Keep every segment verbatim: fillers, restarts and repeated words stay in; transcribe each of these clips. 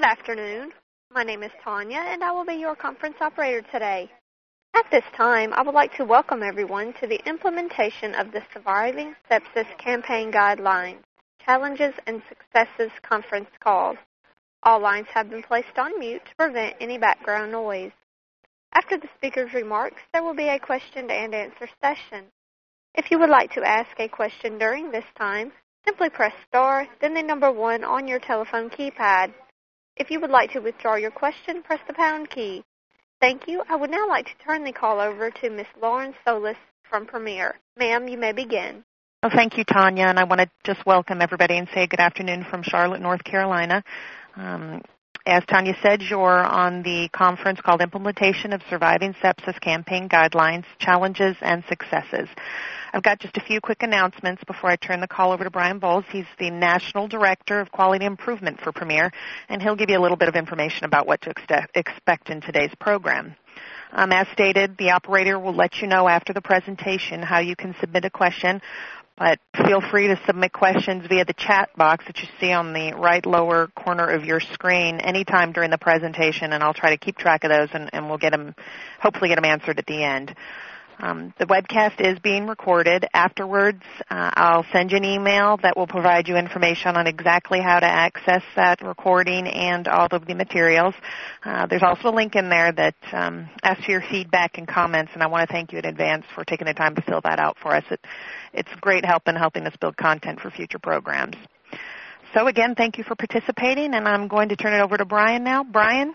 afternoon. My name is Tanya, and I will be your conference operator today. At this time, I would like to welcome everyone to the implementation of the Surviving Sepsis Campaign Guidelines, Challenges and Successes conference call. All lines have been placed on mute to prevent any background noise. After the speaker's remarks, there will be a question and answer session. If you would like to ask a question during this time, simply press star, then the number one on your telephone keypad. If you would like to withdraw your question, press the pound key. Thank you. I would now like to turn the call over to Miz Lauren Solis from Premier. Ma'am, you may begin. Well, thank you, Tanya, and I want to just welcome everybody and say good afternoon from Charlotte, North Carolina. Um, as Tanya said, you're on the conference called Implementation of Surviving Sepsis Campaign Guidelines, Challenges and Successes. I've got just a few quick announcements before I turn the call over to Brian Bowles. He's the National Director of Quality Improvement for Premier, and he'll give you a little bit of information about what to expect in today's program. Um, as stated, the operator will let you know after the presentation how you can submit a question, but feel free to submit questions via the chat box that you see on the right lower corner of your screen anytime during the presentation, and I'll try to keep track of those, and, and we'll get them, hopefully get them answered at the end. Um, the webcast is being recorded. Afterwards, uh, I'll send you an email that will provide you information on exactly how to access that recording and all of the materials. Uh, there's also a link in there that um, asks for your feedback and comments, and I want to thank you in advance for taking the time to fill that out for us. It, it's great help in helping us build content for future programs. So again, thank you for participating, and I'm going to turn it over to Brian now. Brian?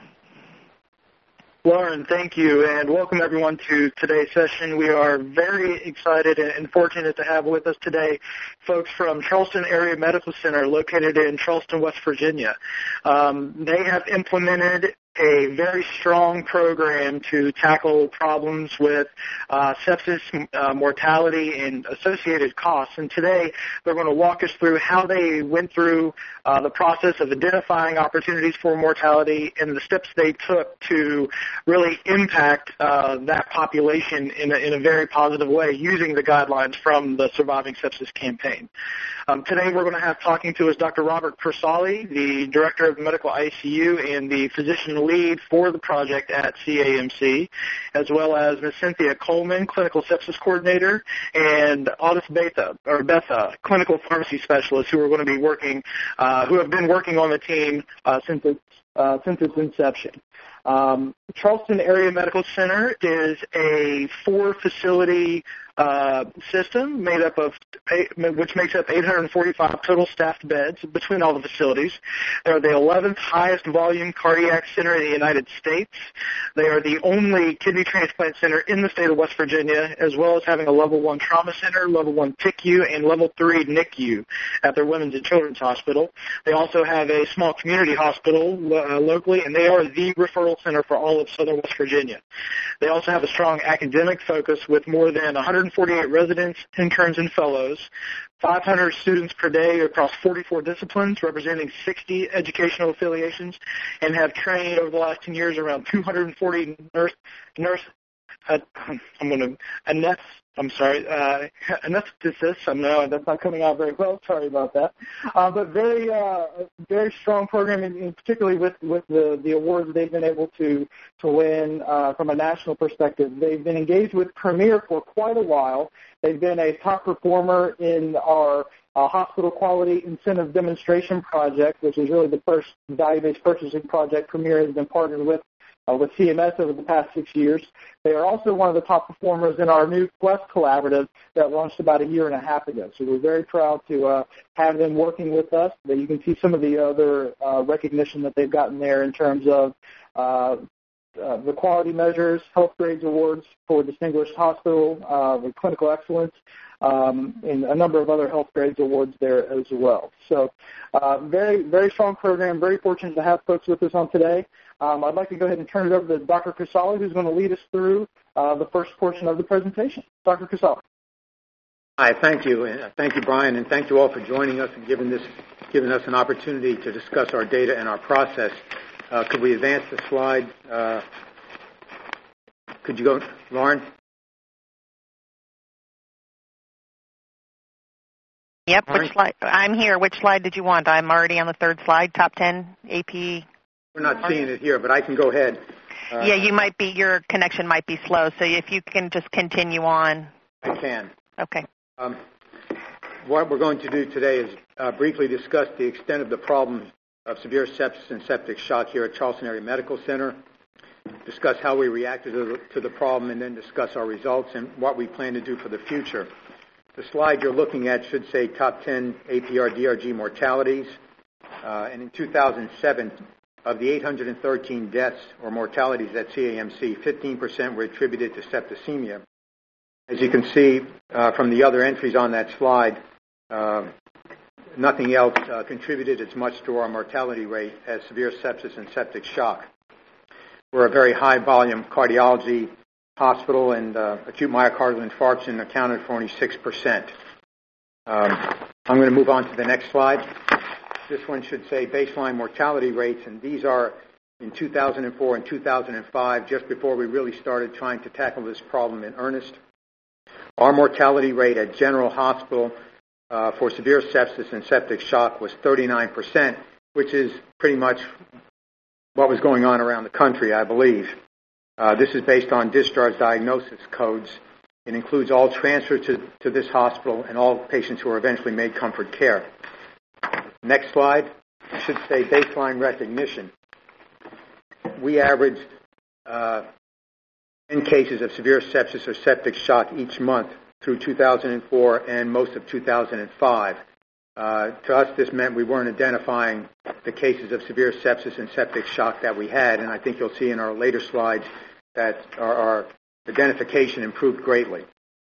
Lauren, thank you, and welcome everyone to today's session. We are very excited and fortunate to have with us today folks from Charleston Area Medical Center located in Charleston, West Virginia. Um, they have implemented a very strong program to tackle problems with uh, sepsis, uh, mortality, and associated costs. And today they're going to walk us through how they went through uh, the process of identifying opportunities for mortality and the steps they took to really impact uh, that population in a, in a very positive way using the guidelines from the Surviving Sepsis campaign. Um, today we're going to have talking to us Doctor Robert Persali, the Director of Medical I C U and the physician lead for the project at C A M C, as well as Miz Cynthia Coleman, Clinical Sepsis Coordinator, and Audis Betha, or Betha, Clinical Pharmacy Specialist, who are going to be working, uh, who have been working on the team uh, since its uh, since its inception. Um, Charleston Area Medical Center is a four-facility uh, system made up of, eight, which makes up eight hundred forty-five total staffed beds between all the facilities. They are the eleventh highest volume cardiac center in the United States. They are the only kidney transplant center in the state of West Virginia, as well as having a level one trauma center, level one P I C U, and level three N I C U at their Women's and Children's Hospital. They also have a small community hospital uh, locally, and they are the referral center for all of Southern West Virginia. They also have a strong academic focus with more than one hundred forty-eight residents, interns, and fellows, five hundred students per day across forty-four disciplines, representing sixty educational affiliations, and have trained over the last ten years around two hundred forty nurse, nurse uh, I'm going to, aneth, I'm sorry, uh, anesthetists. I know that's not coming out very well. Sorry about that. Uh, but very, uh, very strong program, and, and particularly with, with the, the awards they've been able to to win uh, from a national perspective. They've been engaged with Premier for quite a while. They've been a top performer in our uh, hospital quality incentive demonstration project, which is really the first value-based purchasing project Premier has been partnered with. Uh, with C M S over the past six years. They are also one of the top performers in our new Quest Collaborative that launched about a year and a half ago. So we're very proud to uh, have them working with us. But you can see some of the other uh, recognition that they've gotten there in terms of uh, uh, the quality measures, health grades awards for Distinguished Hospital, uh, with clinical excellence, um, and a number of other health grades awards there as well. So uh, very, very strong program. Very fortunate to have folks with us on today. Um, I'd like to go ahead and turn it over to Doctor Persali, who's going to lead us through uh, the first portion of the presentation. Doctor Persali. Hi, thank you. Thank you, Brian, and thank you all for joining us and giving, this, giving us an opportunity to discuss our data and our process. Uh, could we advance the slide? Uh, could you go, Lauren? Yep, which slide? I'm here. Which slide did you want? I'm already on the third slide, top ten A P We're not seeing it here, but I can go ahead. Uh, yeah, you might be, your connection might be slow, so if you can just continue on. I can. Okay. Um, what we're going to do today is uh, briefly discuss the extent of the problem of severe sepsis and septic shock here at Charleston Area Medical Center, discuss how we reacted to the, to the problem, and then discuss our results and what we plan to do for the future. The slide you're looking at should say top ten A P R D R G mortalities. Uh, and in two thousand seven, of the eight hundred thirteen deaths or mortalities at C A M C, fifteen percent were attributed to septicemia. As you can see uh, from the other entries on that slide, uh, nothing else uh, contributed as much to our mortality rate as severe sepsis and septic shock. We're a very high-volume cardiology hospital, and uh, acute myocardial infarction accounted for only six percent. Um, I'm going to move on to the next slide. This one should say baseline mortality rates, and these are in two thousand four and two thousand five, just before we really started trying to tackle this problem in earnest. Our mortality rate at General Hospital uh, for severe sepsis and septic shock was thirty-nine percent, which is pretty much what was going on around the country, I believe. Uh, this is based on discharge diagnosis codes. It includes all transfers to, to this hospital and all patients who are eventually made comfort care. Next slide should say baseline recognition. We averaged uh, ten cases of severe sepsis or septic shock each month through two thousand four and most of two thousand five. Uh, to us, this meant we weren't identifying the cases of severe sepsis and septic shock that we had, and I think you'll see in our later slides that our, our identification improved greatly.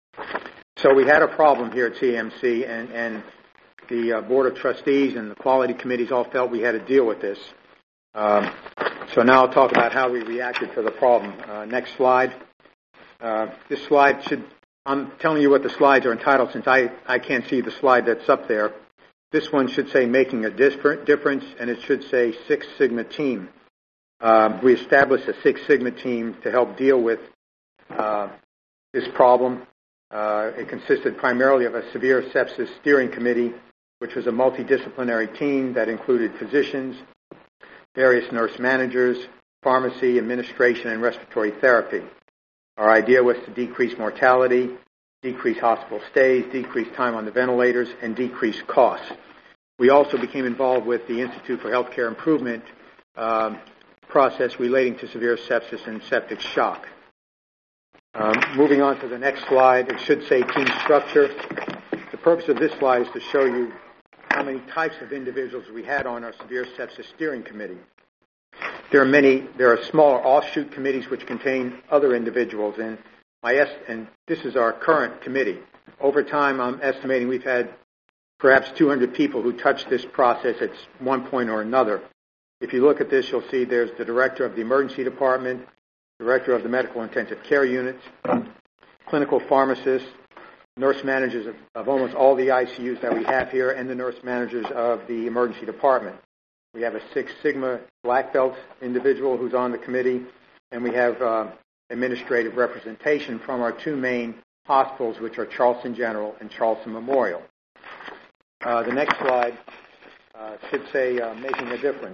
So we had a problem here at C A M C, and, and the uh, Board of Trustees and the quality committees all felt we had to deal with this. Um, so now I'll talk about how we reacted to the problem. Uh, next slide. Uh, this slide should, I'm telling you what the slides are entitled since I, I can't see the slide that's up there. This one should say making a difference, and it should say Six Sigma team. Uh, we established a Six Sigma team to help deal with uh, this problem. Uh, it consisted primarily of a severe sepsis steering committee, which was a multidisciplinary team that included physicians, various nurse managers, pharmacy, administration, and respiratory therapy. Our idea was to decrease mortality, decrease hospital stays, decrease time on the ventilators, and decrease costs. We also became involved with the Institute for Healthcare Improvement um, process relating to severe sepsis and septic shock. Um, moving on to the next slide, it should say team structure. The purpose of this slide is to show you how many types of individuals we had on our severe sepsis steering committee. There are many, there are smaller offshoot committees which contain other individuals, and my est- and this is our current committee. Over time, I'm estimating we've had perhaps two hundred people who touched this process at one point or another. If you look at this, you'll see there's the director of the emergency department, director of the medical intensive care units, clinical pharmacists, nurse managers of, of almost all the I C Us that we have here, and the nurse managers of the emergency department. We have a Six Sigma black belt individual who's on the committee, and we have uh, administrative representation from our two main hospitals, which are Charleston General and Charleston Memorial. Uh, the next slide uh, should say uh, making a difference.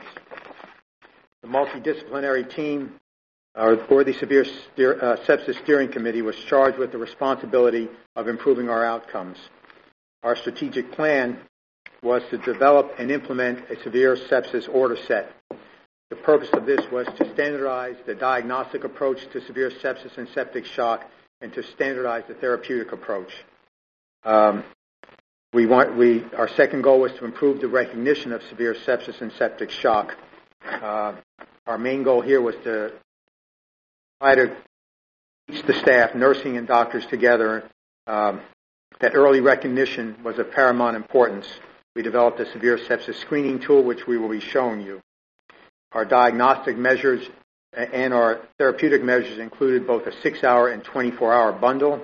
The multidisciplinary team, uh, or the Severe Steer, uh, Sepsis Steering Committee, was charged with the responsibility of improving our outcomes. Our strategic plan was to develop and implement a severe sepsis order set. The purpose of this was to standardize the diagnostic approach to severe sepsis and septic shock and to standardize the therapeutic approach. Um, we want, we, our second goal was to improve the recognition of severe sepsis and septic shock. Uh, our main goal here was to try to teach the staff, nursing and doctors together, um, that early recognition was of paramount importance. We developed a severe sepsis screening tool, which we will be showing you. Our diagnostic measures and our therapeutic measures included both a six-hour and twenty-four hour bundle.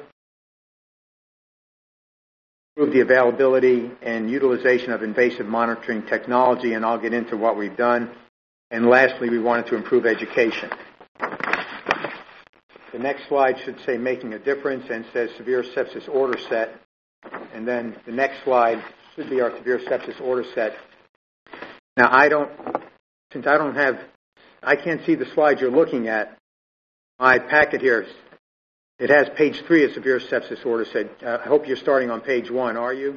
Improve the availability and utilization of invasive monitoring technology, and I'll get into what we've done. And lastly, we wanted to improve education. The next slide should say making a difference and says severe sepsis order set. And then the next slide should be our severe sepsis order set. Now, I don't, since I don't have I can't see the slide you're looking at. My packet here, it has page three of severe sepsis order set. Uh, I hope you're starting on page one, are you?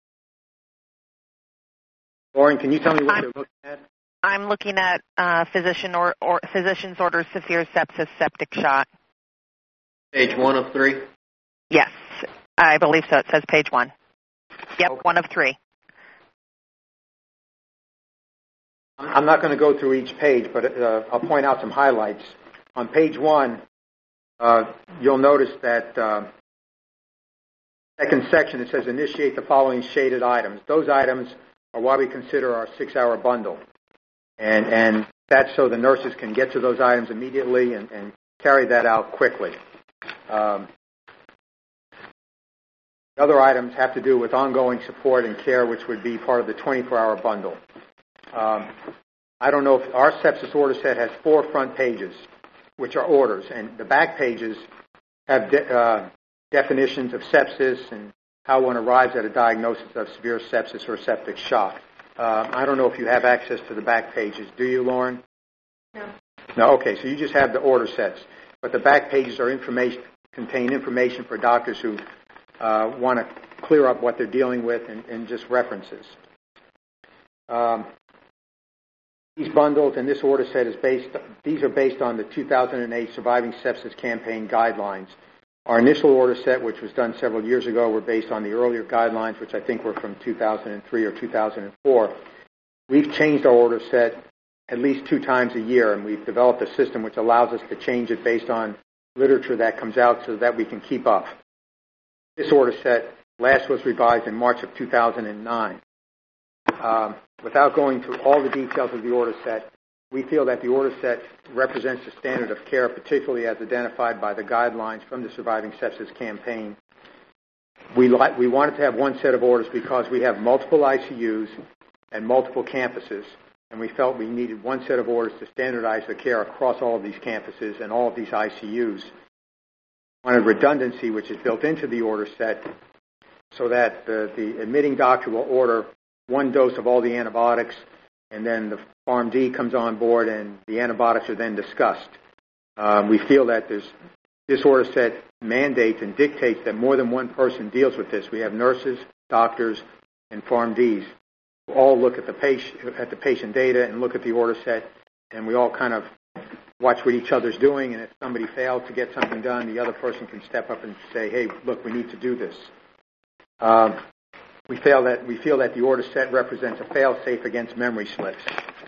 Lauren, can you tell me what I'm, you're looking at? I'm looking at uh, physician or, or physician's order severe sepsis septic shock. Page one of three? Yes, I believe so. It says page one. Yep, Okay. one of three. I'm not going to go through each page, but uh, I'll point out some highlights. On page one, uh, you'll notice that uh, second section, it says initiate the following shaded items. Those items are what we consider our six-hour bundle. And, and that's so the nurses can get to those items immediately and, and carry that out quickly. Um, the other items have to do with ongoing support and care, which would be part of the twenty-four hour bundle. Um, I don't know if our sepsis order set has four front pages, which are orders, and the back pages have de- uh, definitions of sepsis and how one arrives at a diagnosis of severe sepsis or septic shock. Uh, I don't know if you have access to the back pages. Do you, Lauren? No. No. Okay, so you just have the order sets, but the back pages are information contain information for doctors who uh, want to clear up what they're dealing with and, and just references. Um, These bundles and this order set is based, these are based on the two thousand eight Surviving Sepsis Campaign guidelines. Our initial order set, which was done several years ago, were based on the earlier guidelines, which I think were from two thousand three or two thousand four. We've changed our order set at least two times a year, and we've developed a system which allows us to change it based on literature that comes out so that we can keep up. This order set last was revised in March of two thousand nine. Um, without going through all the details of the order set, we feel that the order set represents the standard of care, particularly as identified by the guidelines from the Surviving Sepsis Campaign. We, li- we wanted to have one set of orders because we have multiple I C Us and multiple campuses, and we felt we needed one set of orders to standardize the care across all of these campuses and all of these I C Us. We wanted redundancy, which is built into the order set, so that the, the admitting doctor will order one dose of all the antibiotics, and then the PharmD comes on board, and the antibiotics are then discussed. Um, we feel that there's, this order set mandates and dictates that more than one person deals with this. We have nurses, doctors, and PharmDs who all look at the patient, at the patient data and look at the order set, and we all kind of watch what each other's doing, and if somebody fails to get something done, the other person can step up and say, hey, look, we need to do this. Um, We feel that we feel that the order set represents a fail-safe against memory slips.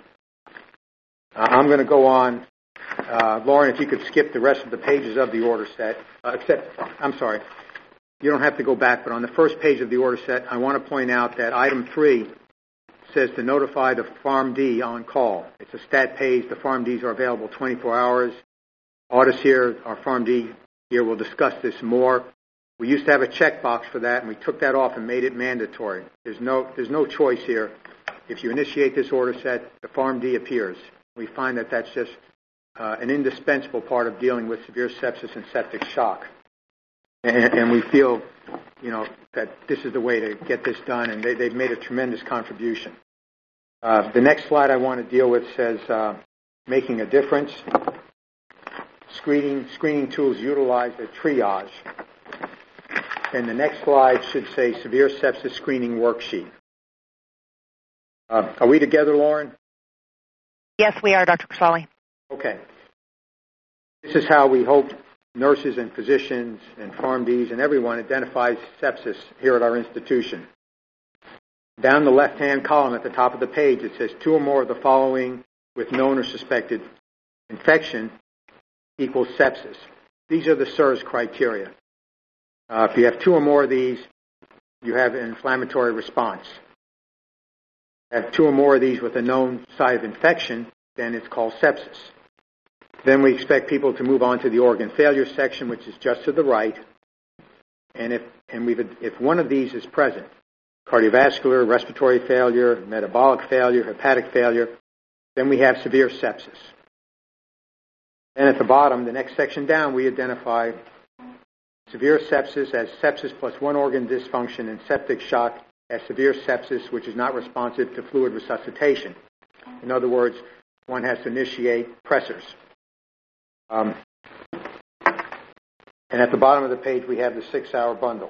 Uh, I'm going to go on. Uh, Lauren, if you could skip the rest of the pages of the order set, uh, except, I'm sorry, you don't have to go back, but on the first page of the order set, I want to point out that item three says to notify the PharmD on call. It's a stat page. The PharmDs are available twenty-four hours. Audis here, our PharmD here, will discuss this more. We used to have a checkbox for that, and we took that off and made it mandatory. There's no, there's no choice here. If you initiate this order set, the PharmD appears. We find that that's just uh, an indispensable part of dealing with severe sepsis and septic shock. And, and we feel, you know, that this is the way to get this done, and they, they've made a tremendous contribution. Uh, the next slide I want to deal with says uh, making a difference. Screening, screening tools utilize a triage. And the next slide should say severe sepsis screening worksheet. Uh, are we together, Lauren? Yes, we are, Doctor Casale. Okay. This is how we hope nurses and physicians and PharmDs and everyone identifies sepsis here at our institution. Down the left-hand column at the top of the page, it says two or more of the following with known or suspected infection equals sepsis. These are the S I R S criteria. Uh, if you have two or more of these, you have an inflammatory response. Have two or more of these with a known site of infection, then it's called sepsis. Then we expect people to move on to the organ failure section, which is just to the right. And if and we've, if one of these is present, cardiovascular, respiratory failure, metabolic failure, hepatic failure, then we have severe sepsis. And at the bottom, the next section down, we identify severe sepsis as sepsis plus one organ dysfunction and septic shock as severe sepsis, which is not responsive to fluid resuscitation. In other words, one has to initiate pressors. Um, and at the bottom of the page, we have the six-hour bundle.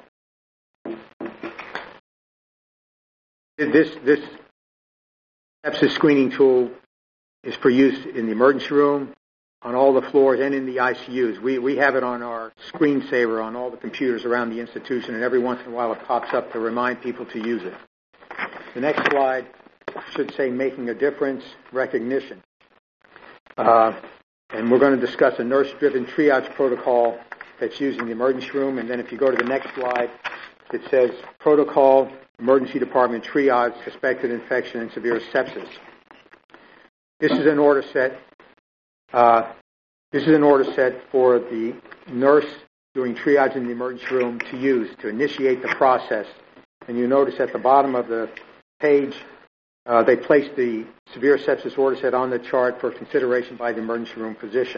This, this sepsis screening tool is for use in the emergency room, on all the floors, and in the I C Us. We, we have it on our screensaver on all the computers around the institution, and every once in a while it pops up to remind people to use it. The next slide should say making a difference, recognition. Uh, and we're going to discuss a nurse-driven triage protocol that's used in the emergency room. And then if you go to the next slide, it says protocol, emergency department triage, suspected infection, and severe sepsis. This is an order set. Uh, this is an order set for the nurse doing triage in the emergency room to use to initiate the process. And you notice at the bottom of the page, uh, they place the severe sepsis order set on the chart for consideration by the emergency room physician.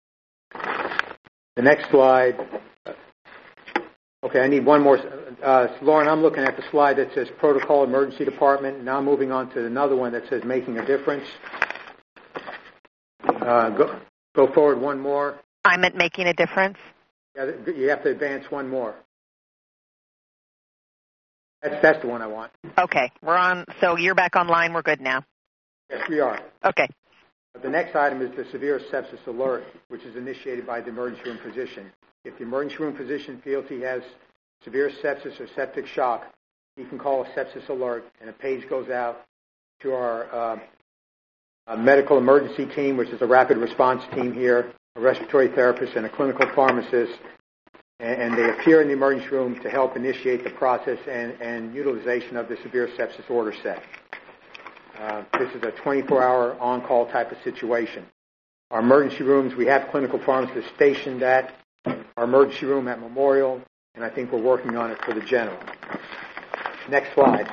The next slide. Okay, I need one more. Uh, Lauren, I'm looking at the slide that says protocol emergency department. Now moving on to another one that says making a difference. Uh, go, go forward one more. I'm at making a difference. Yeah, you have to advance one more. That's that's the one I want. Okay, we're on. So you're back online. We're good now. Yes, we are. Okay. The next item is the severe sepsis alert, which is initiated by the emergency room physician. If the emergency room physician feels he has severe sepsis or septic shock, he can call a sepsis alert, and a page goes out to our uh, a medical emergency team, which is a rapid response team here, a respiratory therapist, and a clinical pharmacist, and, and they appear in the emergency room to help initiate the process and, and utilization of the severe sepsis order set. Uh, this is a twenty-four hour on-call type of situation. Our emergency rooms, we have clinical pharmacists stationed at our emergency room at Memorial, and I think we're working on it for the general. Next slide.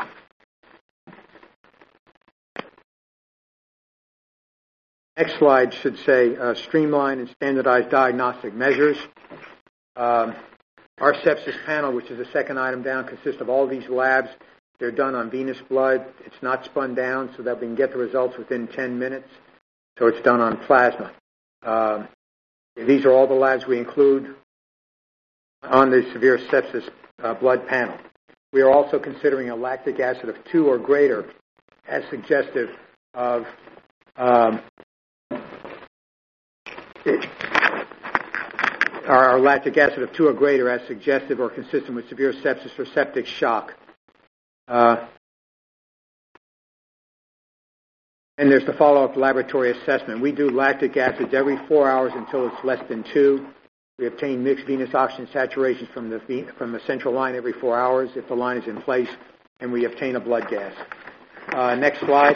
Next slide should say uh, streamline and standardized diagnostic measures. Um, our sepsis panel, which is the second item down, consists of all these labs. They're done on venous blood. It's not spun down so that we can get the results within ten minutes. So it's done on plasma. Um, these are all the labs we include on the severe sepsis uh, blood panel. We are also considering a lactic acid of two or greater as suggestive of um, it, our, our lactic acid of two or greater as suggestive or consistent with severe sepsis or septic shock. Uh, and there's the follow-up laboratory assessment. We do lactic acids every four hours until it's less than two. We obtain mixed venous oxygen saturations from the from the central line every four hours if the line is in place, and we obtain a blood gas. Uh, next slide.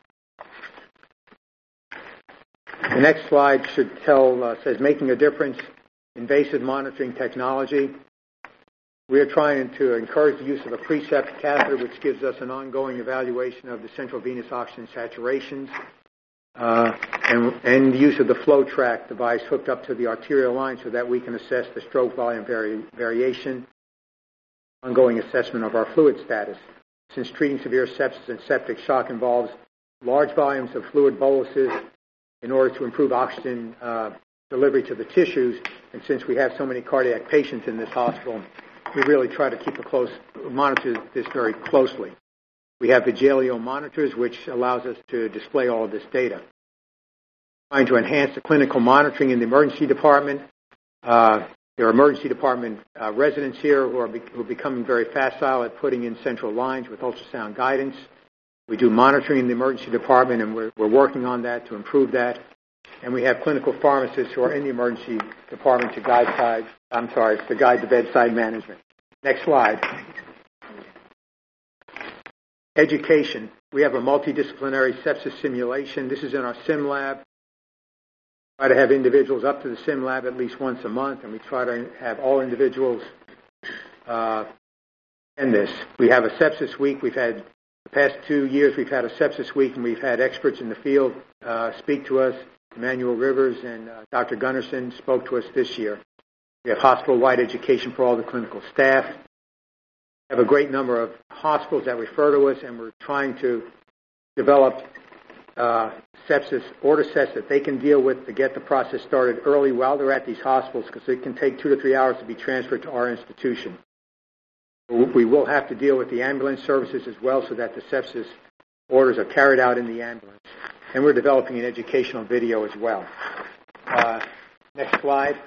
The next slide should tell uh, says making a difference, invasive monitoring technology. We are trying to encourage the use of a Precept catheter, which gives us an ongoing evaluation of the central venous oxygen saturations, uh, and, and the use of the FlowTrack device hooked up to the arterial line so that we can assess the stroke volume vari- variation, ongoing assessment of our fluid status. Since treating severe sepsis and septic shock involves large volumes of fluid boluses in order to improve oxygen uh, delivery to the tissues, and since we have so many cardiac patients in this hospital, we really try to keep a close, monitor this very closely. We have the Jaleo monitors, which allows us to display all of this data. Trying to enhance the clinical monitoring in the emergency department. Uh, there are emergency department uh, residents here who are, be, who are becoming very facile at putting in central lines with ultrasound guidance. We do monitoring in the emergency department, and we're, we're working on that to improve that. And we have clinical pharmacists who are in the emergency department to guide side, I'm sorry, to guide the bedside management. Next slide. Education. We have a multidisciplinary sepsis simulation. This is in our sim lab. We try to have individuals up to the sim lab at least once a month, and we try to have all individuals uh, in this. We have a sepsis week. We've had the past two years, we've had a sepsis week, and we've had experts in the field uh, speak to us. Emmanuel Rivers and uh, Doctor Gunnarsson spoke to us this year. We have hospital-wide education for all the clinical staff. We have a great number of hospitals that refer to us, and we're trying to develop uh, sepsis order sets that they can deal with to get the process started early while they're at these hospitals, because it can take two to three hours to be transferred to our institution. We will have to deal with the ambulance services as well, so that the sepsis orders are carried out in the ambulance. And we're developing an educational video as well. Uh, next slide.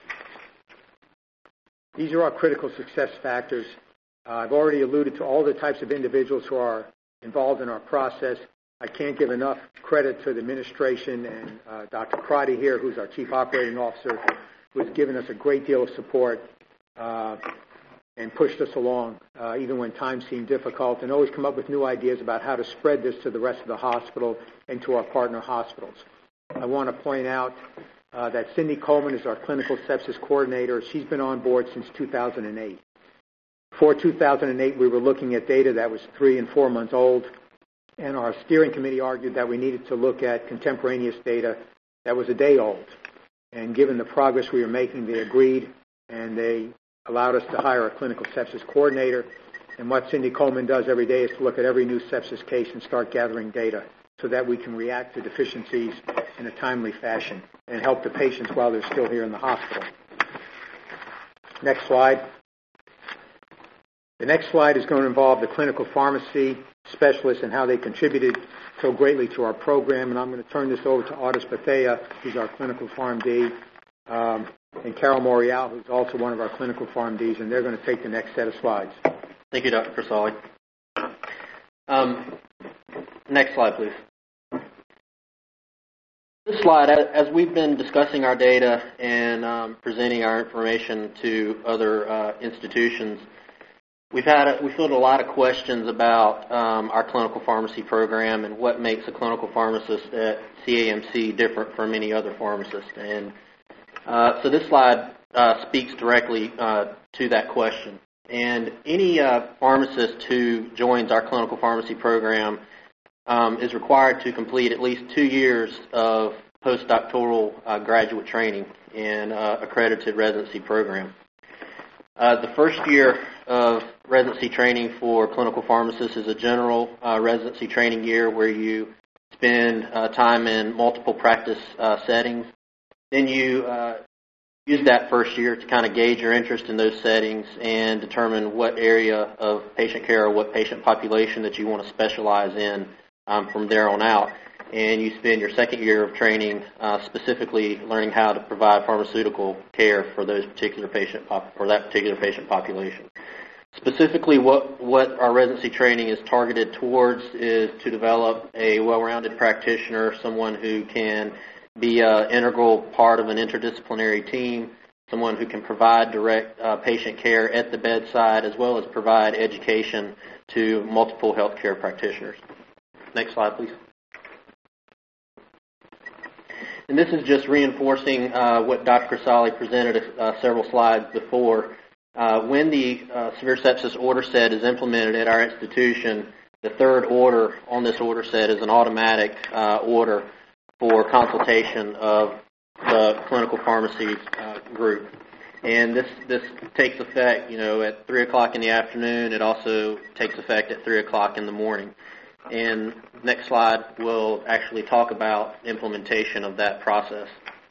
These are our critical success factors. Uh, I've already alluded to all the types of individuals who are involved in our process. I can't give enough credit to the administration and uh, Doctor Crotty here, who's our Chief Operating Officer, who has given us a great deal of support uh, and pushed us along, uh, even when times seemed difficult, and always come up with new ideas about how to spread this to the rest of the hospital and to our partner hospitals. I want to point out uh, that Cindy Coleman is our clinical sepsis coordinator. She's been on board since two thousand eight. Before two thousand eight, we were looking at data that was three and four months old, and our steering committee argued that we needed to look at contemporaneous data that was a day old. And given the progress we were making, they agreed, and they allowed us to hire a clinical sepsis coordinator. And what Cindy Coleman does every day is to look at every new sepsis case and start gathering data so that we can react to deficiencies in a timely fashion and help the patients while they're still here in the hospital. Next slide. The next slide is going to involve the clinical pharmacy specialists and how they contributed so greatly to our program. And I'm going to turn this over to Audis Bethea, who's our clinical PharmD, um, and Carol Morial, who's also one of our clinical PharmDs, and they're going to take the next set of slides. Thank you, Doctor Casale. Um, next slide, please. This slide, as we've been discussing our data and um, presenting our information to other uh, institutions, we've had a, we fielded a lot of questions about um, our clinical pharmacy program and what makes a clinical pharmacist at C A M C different from any other pharmacist. And uh, so this slide uh, speaks directly uh, to that question. And any uh, pharmacist who joins our clinical pharmacy program um, is required to complete at least two years of postdoctoral uh, graduate training in uh, accredited residency program. Uh, the first year of residency training for clinical pharmacists is a general uh, residency training year where you spend uh, time in multiple practice uh, settings. Then you uh, use that first year to kind of gauge your interest in those settings and determine what area of patient care or what patient population that you want to specialize in um, from there on out. And you spend your second year of training uh, specifically learning how to provide pharmaceutical care for those particular patient pop- or that particular patient population. Specifically, what, what our residency training is targeted towards is to develop a well-rounded practitioner, someone who can be an integral part of an interdisciplinary team, someone who can provide direct uh, patient care at the bedside, as well as provide education to multiple healthcare practitioners. Next slide, please. And this is just reinforcing uh, what Doctor Casale presented uh, several slides before. Uh, when the uh, severe sepsis order set is implemented at our institution, the third order on this order set is an automatic uh, order for consultation of the clinical pharmacy uh, group. And this, this takes effect, you know, at three o'clock in the afternoon. It also takes effect at three o'clock in the morning. And next slide will actually talk about implementation of that process.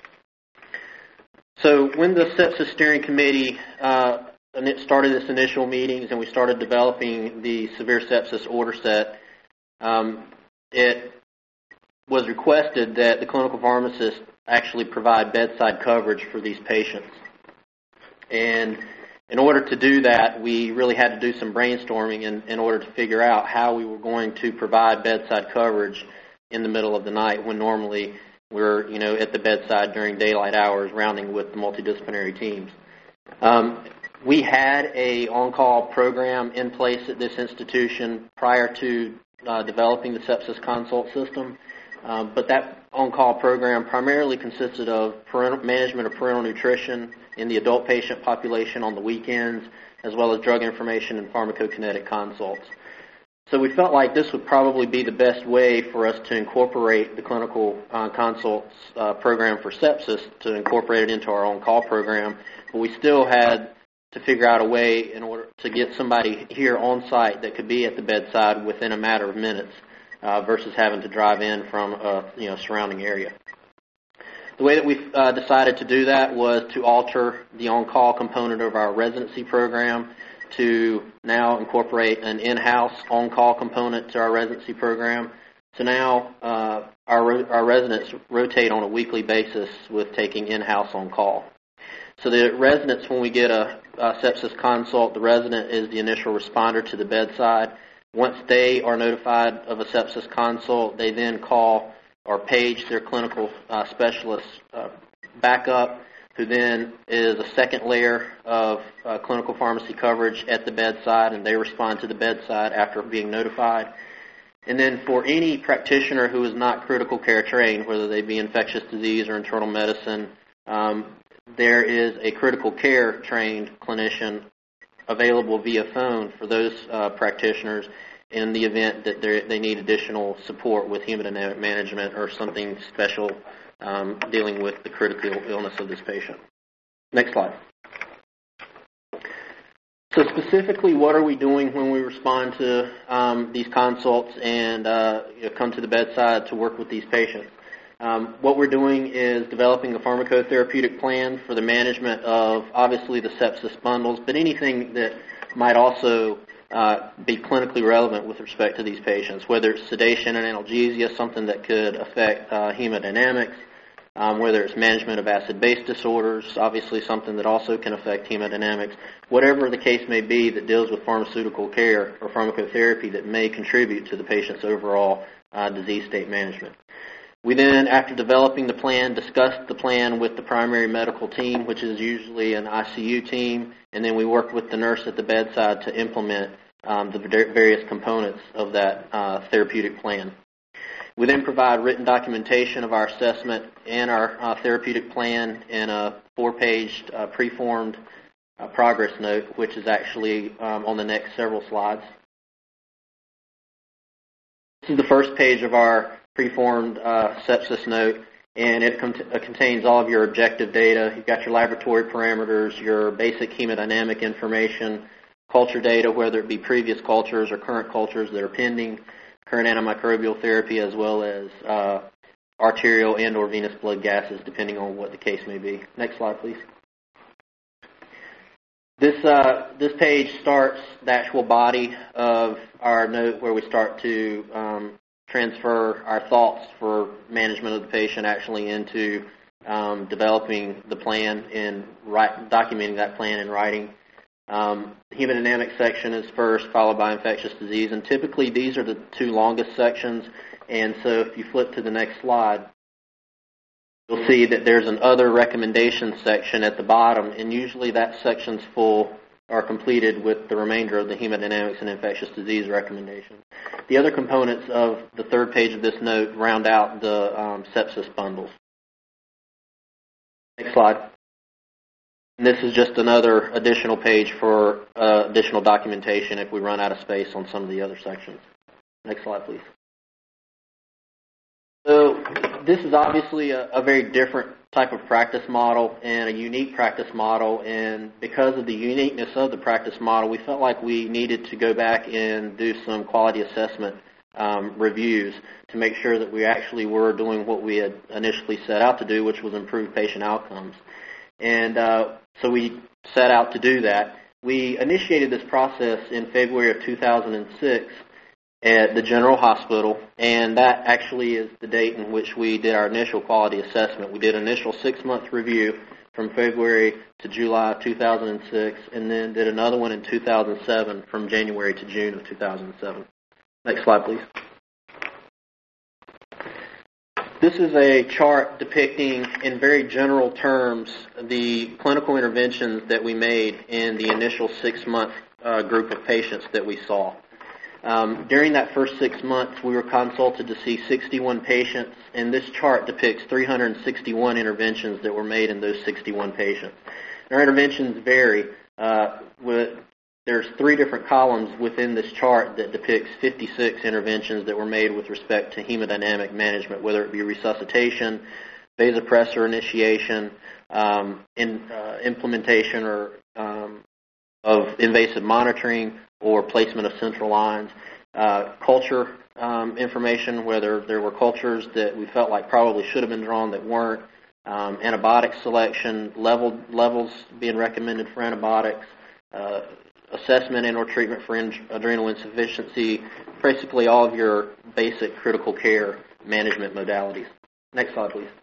So when the sepsis steering committee uh, started its initial meetings and we started developing the severe sepsis order set, um, it was requested that the clinical pharmacist actually provide bedside coverage for these patients. And in order to do that, we really had to do some brainstorming in, in order to figure out how we were going to provide bedside coverage in the middle of the night when normally we're, you know, at the bedside during daylight hours rounding with the multidisciplinary teams. Um, we had a on-call program in place at this institution prior to uh, developing the sepsis consult system. Um, but that on-call program primarily consisted of parental, management of parental nutrition in the adult patient population on the weekends, as well as drug information and pharmacokinetic consults. So we felt like this would probably be the best way for us to incorporate the clinical uh, consults uh, program for sepsis, to incorporate it into our on-call program, but we still had to figure out a way in order to get somebody here on site that could be at the bedside within a matter of minutes. uh, versus having to drive in from a you know surrounding area. The way that we uh, decided to do that was to alter the on-call component of our residency program to now incorporate an in-house on-call component to our residency program. So now uh, our, our residents rotate on a weekly basis with taking in-house on-call. So the residents, when we get a, a sepsis consult, the resident is the initial responder to the bedside. Once they are notified of a sepsis consult, they then call or page their clinical uh, specialist uh, backup, who then is a second layer of uh, clinical pharmacy coverage at the bedside, and they respond to the bedside after being notified. And then for any practitioner who is not critical care trained, whether they be infectious disease or internal medicine, um, there is a critical care trained clinician available via phone for those uh, practitioners in the event that they need additional support with hemodynamic management or something special um, dealing with the critical illness of this patient. Next slide. So specifically, what are we doing when we respond to um, these consults and uh, you know, come to the bedside to work with these patients? Um, what we're doing is developing a pharmacotherapeutic plan for the management of, obviously, the sepsis bundles, but anything that might also uh, be clinically relevant with respect to these patients, whether it's sedation and analgesia, something that could affect uh, hemodynamics, Um, whether it's management of acid-base disorders, obviously something that also can affect hemodynamics, whatever the case may be that deals with pharmaceutical care or pharmacotherapy that may contribute to the patient's overall uh, disease state management. We then, after developing the plan, discuss the plan with the primary medical team, which is usually an I C U team, and then we work with the nurse at the bedside to implement um, the various components of that uh, therapeutic plan. We then provide written documentation of our assessment and our uh, therapeutic plan in a four-page uh, preformed uh, progress note, which is actually um, on the next several slides. This is the first page of our preformed uh, sepsis note, and it cont- uh, contains all of your objective data. You've got your laboratory parameters, your basic hemodynamic information, culture data, whether it be previous cultures or current cultures that are pending, current antimicrobial therapy, as well as uh, arterial and or venous blood gases, depending on what the case may be. Next slide, please. This, uh, this page starts the actual body of our note where we start to um, transfer our thoughts for management of the patient actually into um, developing the plan and write, documenting that plan in writing. Um, the hemodynamic section is first, followed by infectious disease, and typically these are the two longest sections, and so if you flip to the next slide, you'll see that there's an other recommendations section at the bottom, and usually that section's full or completed with the remainder of the hemodynamics and infectious disease recommendations. The other components of the third page of this note round out the um, sepsis bundles. Next slide. And this is just another additional page for uh, additional documentation if we run out of space on some of the other sections. Next slide, please. So this is obviously a, a very different type of practice model and a unique practice model, and because of the uniqueness of the practice model, we felt like we needed to go back and do some quality assessment um, reviews to make sure that we actually were doing what we had initially set out to do, which was improve patient outcomes. And uh, so we set out to do that. We initiated this process in February of two thousand six at the General Hospital, and that actually is the date in which we did our initial quality assessment. We did an initial six-month review from February to July of two thousand six, and then did another one in two thousand seven from January to June of two thousand seven. Next slide, please. This is a chart depicting, in very general terms, the clinical interventions that we made in the initial six-month uh, group of patients that we saw. Um, during that first six months, we were consulted to see sixty-one patients, and this chart depicts three hundred sixty-one interventions that were made in those sixty-one patients. Our interventions vary. Uh, with, there's three different columns within this chart that depicts fifty-six interventions that were made with respect to hemodynamic management, whether it be resuscitation, vasopressor initiation, um, in, uh, implementation or um, of invasive monitoring, or placement of central lines, uh, culture um, information, whether there were cultures that we felt like probably should have been drawn that weren't, um, antibiotic selection, level, levels being recommended for antibiotics, uh, assessment and or treatment for in- adrenal insufficiency, basically all of your basic critical care management modalities. Next slide, please.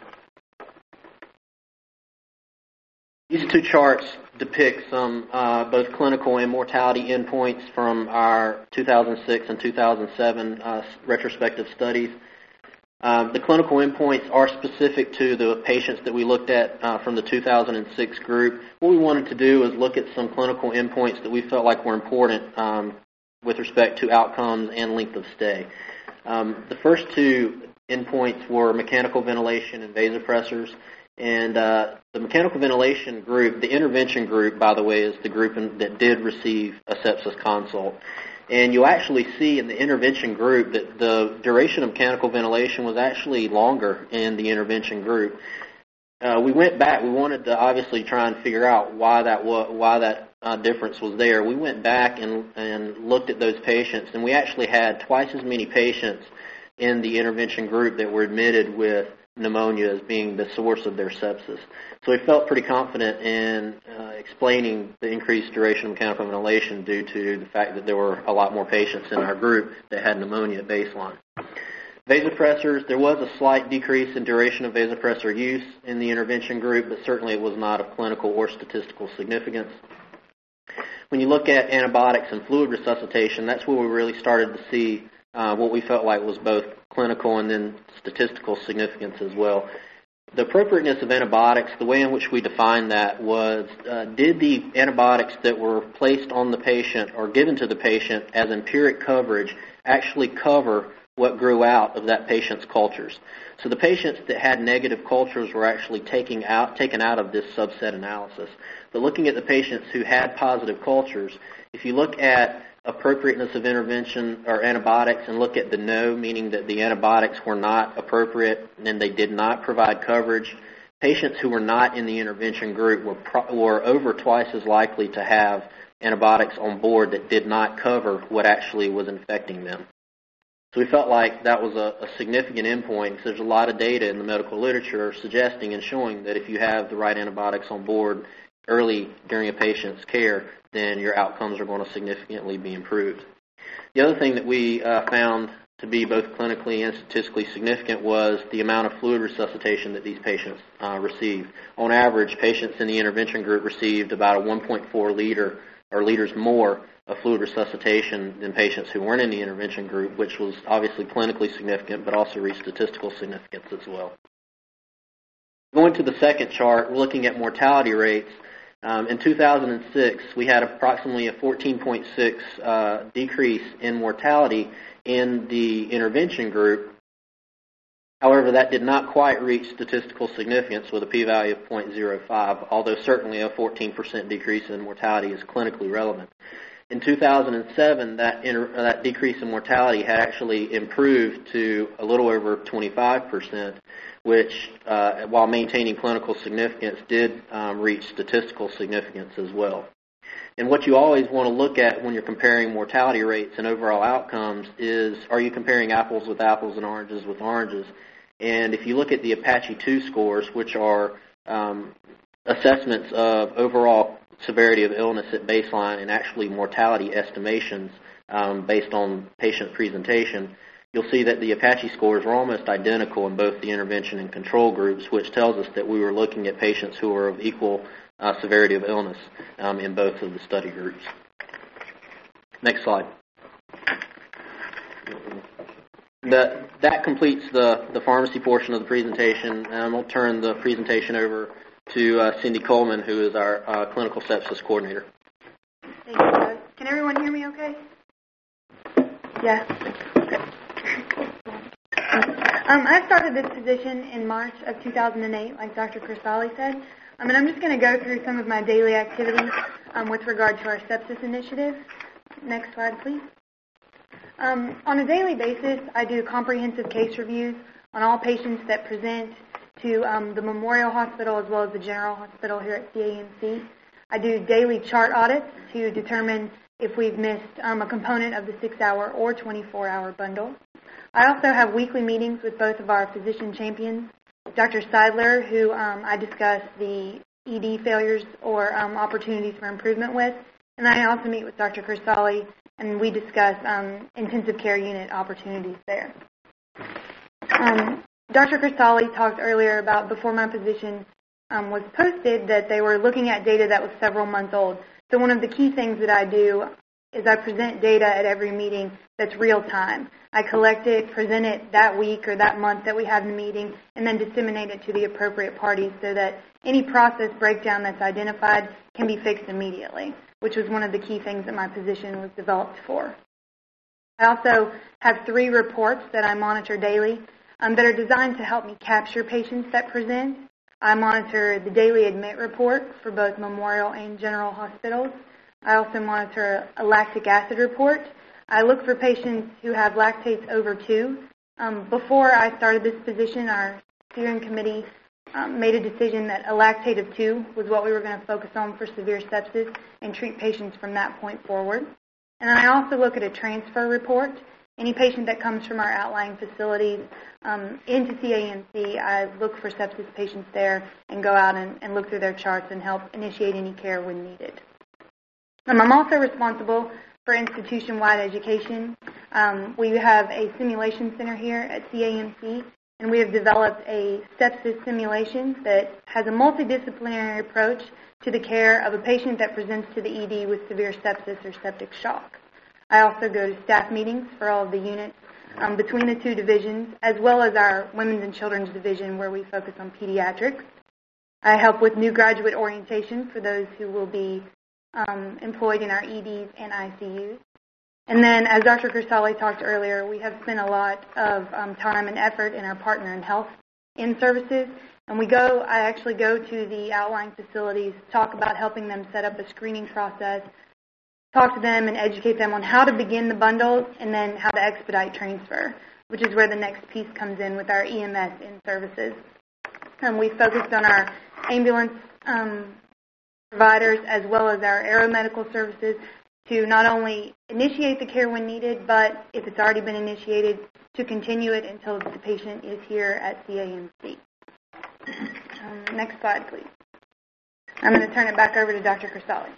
These two charts depict some uh, both clinical and mortality endpoints from our two thousand six and two thousand seven uh, retrospective studies. Um, the clinical endpoints are specific to the patients that we looked at uh, from the two thousand six group. What we wanted to do is look at some clinical endpoints that we felt like were important um, with respect to outcomes and length of stay. Um, the first two endpoints were mechanical ventilation and vasopressors. And uh, the mechanical ventilation group, the intervention group, by the way, is the group in, that did receive a sepsis consult. And you'll actually see in the intervention group that the duration of mechanical ventilation was actually longer in the intervention group. Uh, we went back. We wanted to obviously try and figure out why that was, why that uh, difference was there. We went back and, and looked at those patients, and we actually had twice as many patients in the intervention group that were admitted with pneumonia as being the source of their sepsis. So we felt pretty confident in uh, explaining the increased duration of mechanical ventilation due to the fact that there were a lot more patients in our group that had pneumonia at baseline. Vasopressors, there was a slight decrease in duration of vasopressor use in the intervention group, but certainly it was not of clinical or statistical significance. When you look at antibiotics and fluid resuscitation, that's where we really started to see uh, what we felt like was both clinical and then statistical significance as well. The appropriateness of antibiotics, the way in which we defined that was, uh, did the antibiotics that were placed on the patient or given to the patient as empiric coverage actually cover what grew out of that patient's cultures? So the patients that had negative cultures were actually taking out, taken out of this subset analysis. But looking at the patients who had positive cultures, if you look at appropriateness of intervention or antibiotics and look at the no, meaning that the antibiotics were not appropriate and they did not provide coverage, patients who were not in the intervention group were, pro- were over twice as likely to have antibiotics on board that did not cover what actually was infecting them. So we felt like that was a, a significant endpoint because there's a lot of data in the medical literature suggesting and showing that if you have the right antibiotics on board early during a patient's care, then your outcomes are going to significantly be improved. The other thing that we uh, found to be both clinically and statistically significant was the amount of fluid resuscitation that these patients uh, received. On average, patients in the intervention group received about a one point four liter or liters more of fluid resuscitation than patients who weren't in the intervention group, which was obviously clinically significant but also reached statistical significance as well. Going to the second chart, we're looking at mortality rates. Um, in two thousand six, we had approximately a fourteen point six uh, decrease in mortality in the intervention group. However, that did not quite reach statistical significance with a p-value of zero point zero five, although certainly a fourteen percent decrease in mortality is clinically relevant. In two thousand seven, that, inter- that decrease in mortality had actually improved to a little over twenty-five percent, which, uh, while maintaining clinical significance, did um, reach statistical significance as well. And what you always want to look at when you're comparing mortality rates and overall outcomes is, are you comparing apples with apples and oranges with oranges? And if you look at the Apache two scores, which are um, assessments of overall severity of illness at baseline and actually mortality estimations um, based on patient presentation, you'll see that the Apache scores were almost identical in both the intervention and control groups, which tells us that we were looking at patients who were of equal uh, severity of illness um, in both of the study groups. Next slide. That, that completes the, the pharmacy portion of the presentation, and we'll turn the presentation over to uh, Cindy Coleman, who is our uh, clinical sepsis coordinator. Thank you, Doug. Can everyone hear me okay? Yeah. Okay. Um, I started this position in March of two thousand eight, like Doctor Crisali said, um, and I'm just going to go through some of my daily activities um, with regard to our sepsis initiative. Next slide, please. Um, on a daily basis, I do comprehensive case reviews on all patients that present to um, the Memorial Hospital as well as the General Hospital here at C A M C. I do daily chart audits to determine if we've missed um, a component of the six-hour or twenty-four hour bundle. I also have weekly meetings with both of our physician champions, Doctor Seidler, who um, I discuss the E D failures or um, opportunities for improvement with, and I also meet with Doctor Crisali, and we discuss um, intensive care unit opportunities there. Um, Doctor Crisali talked earlier about before my position um, was posted that they were looking at data that was several months old. So one of the key things that I do is I present data at every meeting that's real time. I collect it, present it that week or that month that we have the meeting, and then disseminate it to the appropriate parties so that any process breakdown that's identified can be fixed immediately, which was one of the key things that my position was developed for. I also have three reports that I monitor daily um, that are designed to help me capture patients that present. I monitor the daily admit report for both Memorial and General Hospitals. I also monitor a lactic acid report. I look for patients who have lactates over two. Um, before I started this position, our steering committee um, made a decision that a lactate of two was what we were going to focus on for severe sepsis and treat patients from that point forward. And then I also look at a transfer report. Any patient that comes from our outlying facilities um, into C A M C, I look for sepsis patients there and go out and, and look through their charts and help initiate any care when needed. Um, I'm also responsible for institution-wide education. Um, we have a simulation center here at C A M C, and we have developed a sepsis simulation that has a multidisciplinary approach to the care of a patient that presents to the E D with severe sepsis or septic shock. I also go to staff meetings for all of the units um, between the two divisions, as well as our Women's and Children's Division where we focus on pediatrics. I help with new graduate orientation for those who will be um, employed in our E Ds and I C Us. And then, as Doctor Crisali talked earlier, we have spent a lot of um, time and effort in our partner in health in services. And we go, I actually go to the outlying facilities, talk about helping them set up a screening process, talk to them and educate them on how to begin the bundle and then how to expedite transfer, which is where the next piece comes in with our E M S in services. Um, we focused on our ambulance um, providers as well as our aeromedical services to not only initiate the care when needed, but if it's already been initiated, to continue it until the patient is here at C A M C. Um, next slide, please. I'm going to turn it back over to Doctor Crisali.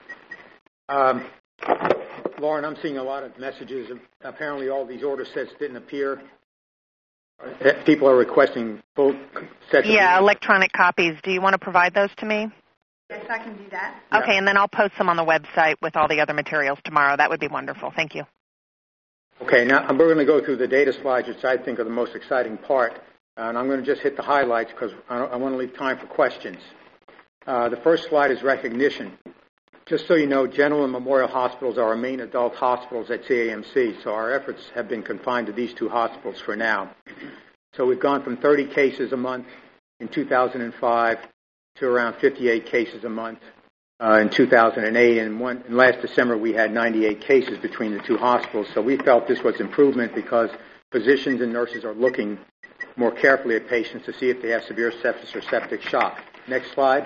Um, Lauren, I'm seeing a lot of messages. Apparently all these order sets didn't appear. People are requesting full sets. Yeah, electronic copies. Do you want to provide those to me? Yes, I can do that. Okay, and then I'll post them on the website with all the other materials tomorrow. That would be wonderful. Thank you. Okay, now we're going to go through the data slides, which I think are the most exciting part. Uh, and I'm going to just hit the highlights because I, I want to leave time for questions. Uh, the first slide is recognition. Just so you know, General and Memorial Hospitals are our main adult hospitals at C A M C, so our efforts have been confined to these two hospitals for now. So we've gone from thirty cases a month in two thousand five to around fifty-eight cases a month uh, in two thousand eight, and, one, and last December we had ninety-eight cases between the two hospitals. So we felt this was improvement because physicians and nurses are looking more carefully at patients to see if they have severe sepsis or septic shock. Next slide.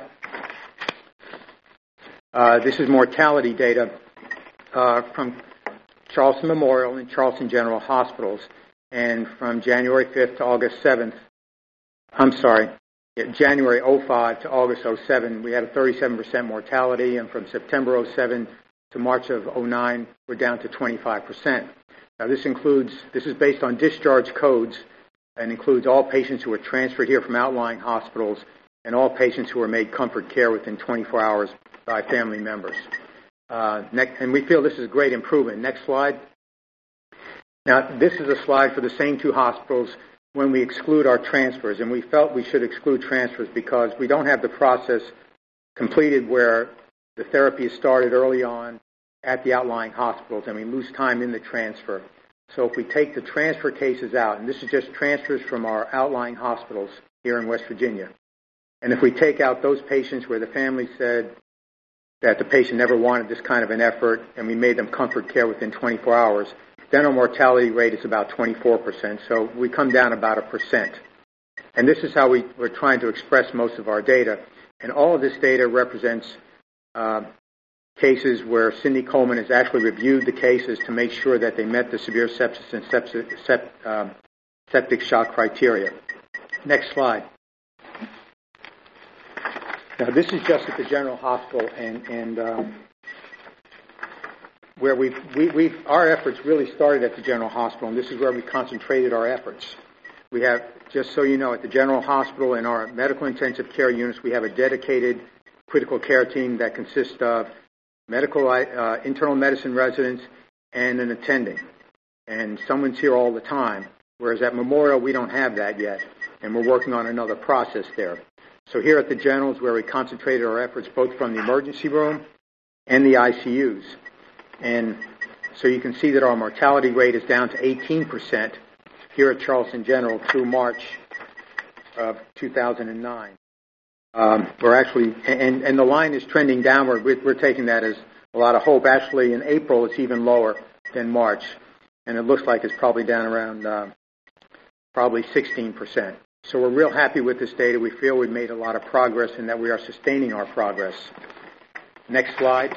Uh, this is mortality data uh, from Charleston Memorial and Charleston General Hospitals. And from January fifth to August seventh, I'm sorry, yeah, January oh five to August oh seven, we had a thirty-seven percent mortality. And from September oh seven to March of oh nine, we're down to twenty-five percent. Now this includes, this is based on discharge codes and includes all patients who were transferred here from outlying hospitals and all patients who were made comfort care within twenty-four hours by family members. Uh, next, and we feel this is a great improvement. Next slide. Now, this is a slide for the same two hospitals when we exclude our transfers, and we felt we should exclude transfers because we don't have the process completed where the therapy is started early on at the outlying hospitals, and we lose time in the transfer. So if we take the transfer cases out, and this is just transfers from our outlying hospitals here in West Virginia, and if we take out those patients where the family said that the patient never wanted this kind of an effort and we made them comfort care within twenty-four hours, then our mortality rate is about twenty-four percent. So we come down about a percent. And this is how we, we're trying to express most of our data. And all of this data represents uh, cases where Cindy Coleman has actually reviewed the cases to make sure that they met the severe sepsis and sepsis, sept, um, septic shock criteria. Next slide. Now, this is just at the General Hospital, and, and um, where we've, we, we've, our efforts really started at the General Hospital, and this is where we concentrated our efforts. We have, just so you know, at the General Hospital in our medical intensive care units, we have a dedicated critical care team that consists of medical uh, internal medicine residents and an attending. And someone's here all the time, whereas at Memorial, we don't have that yet, and we're working on another process there. So here at the General is where we concentrated our efforts both from the emergency room and the I C Us. And so you can see that our mortality rate is down to eighteen percent here at Charleston General through March of two thousand nine. Um, we're actually, and, and the line is trending downward. We're, we're taking that as a lot of hope. Actually, in April, it's even lower than March, and it looks like it's probably down around uh, probably sixteen percent. So we're real happy with this data. We feel we've made a lot of progress and that we are sustaining our progress. Next slide.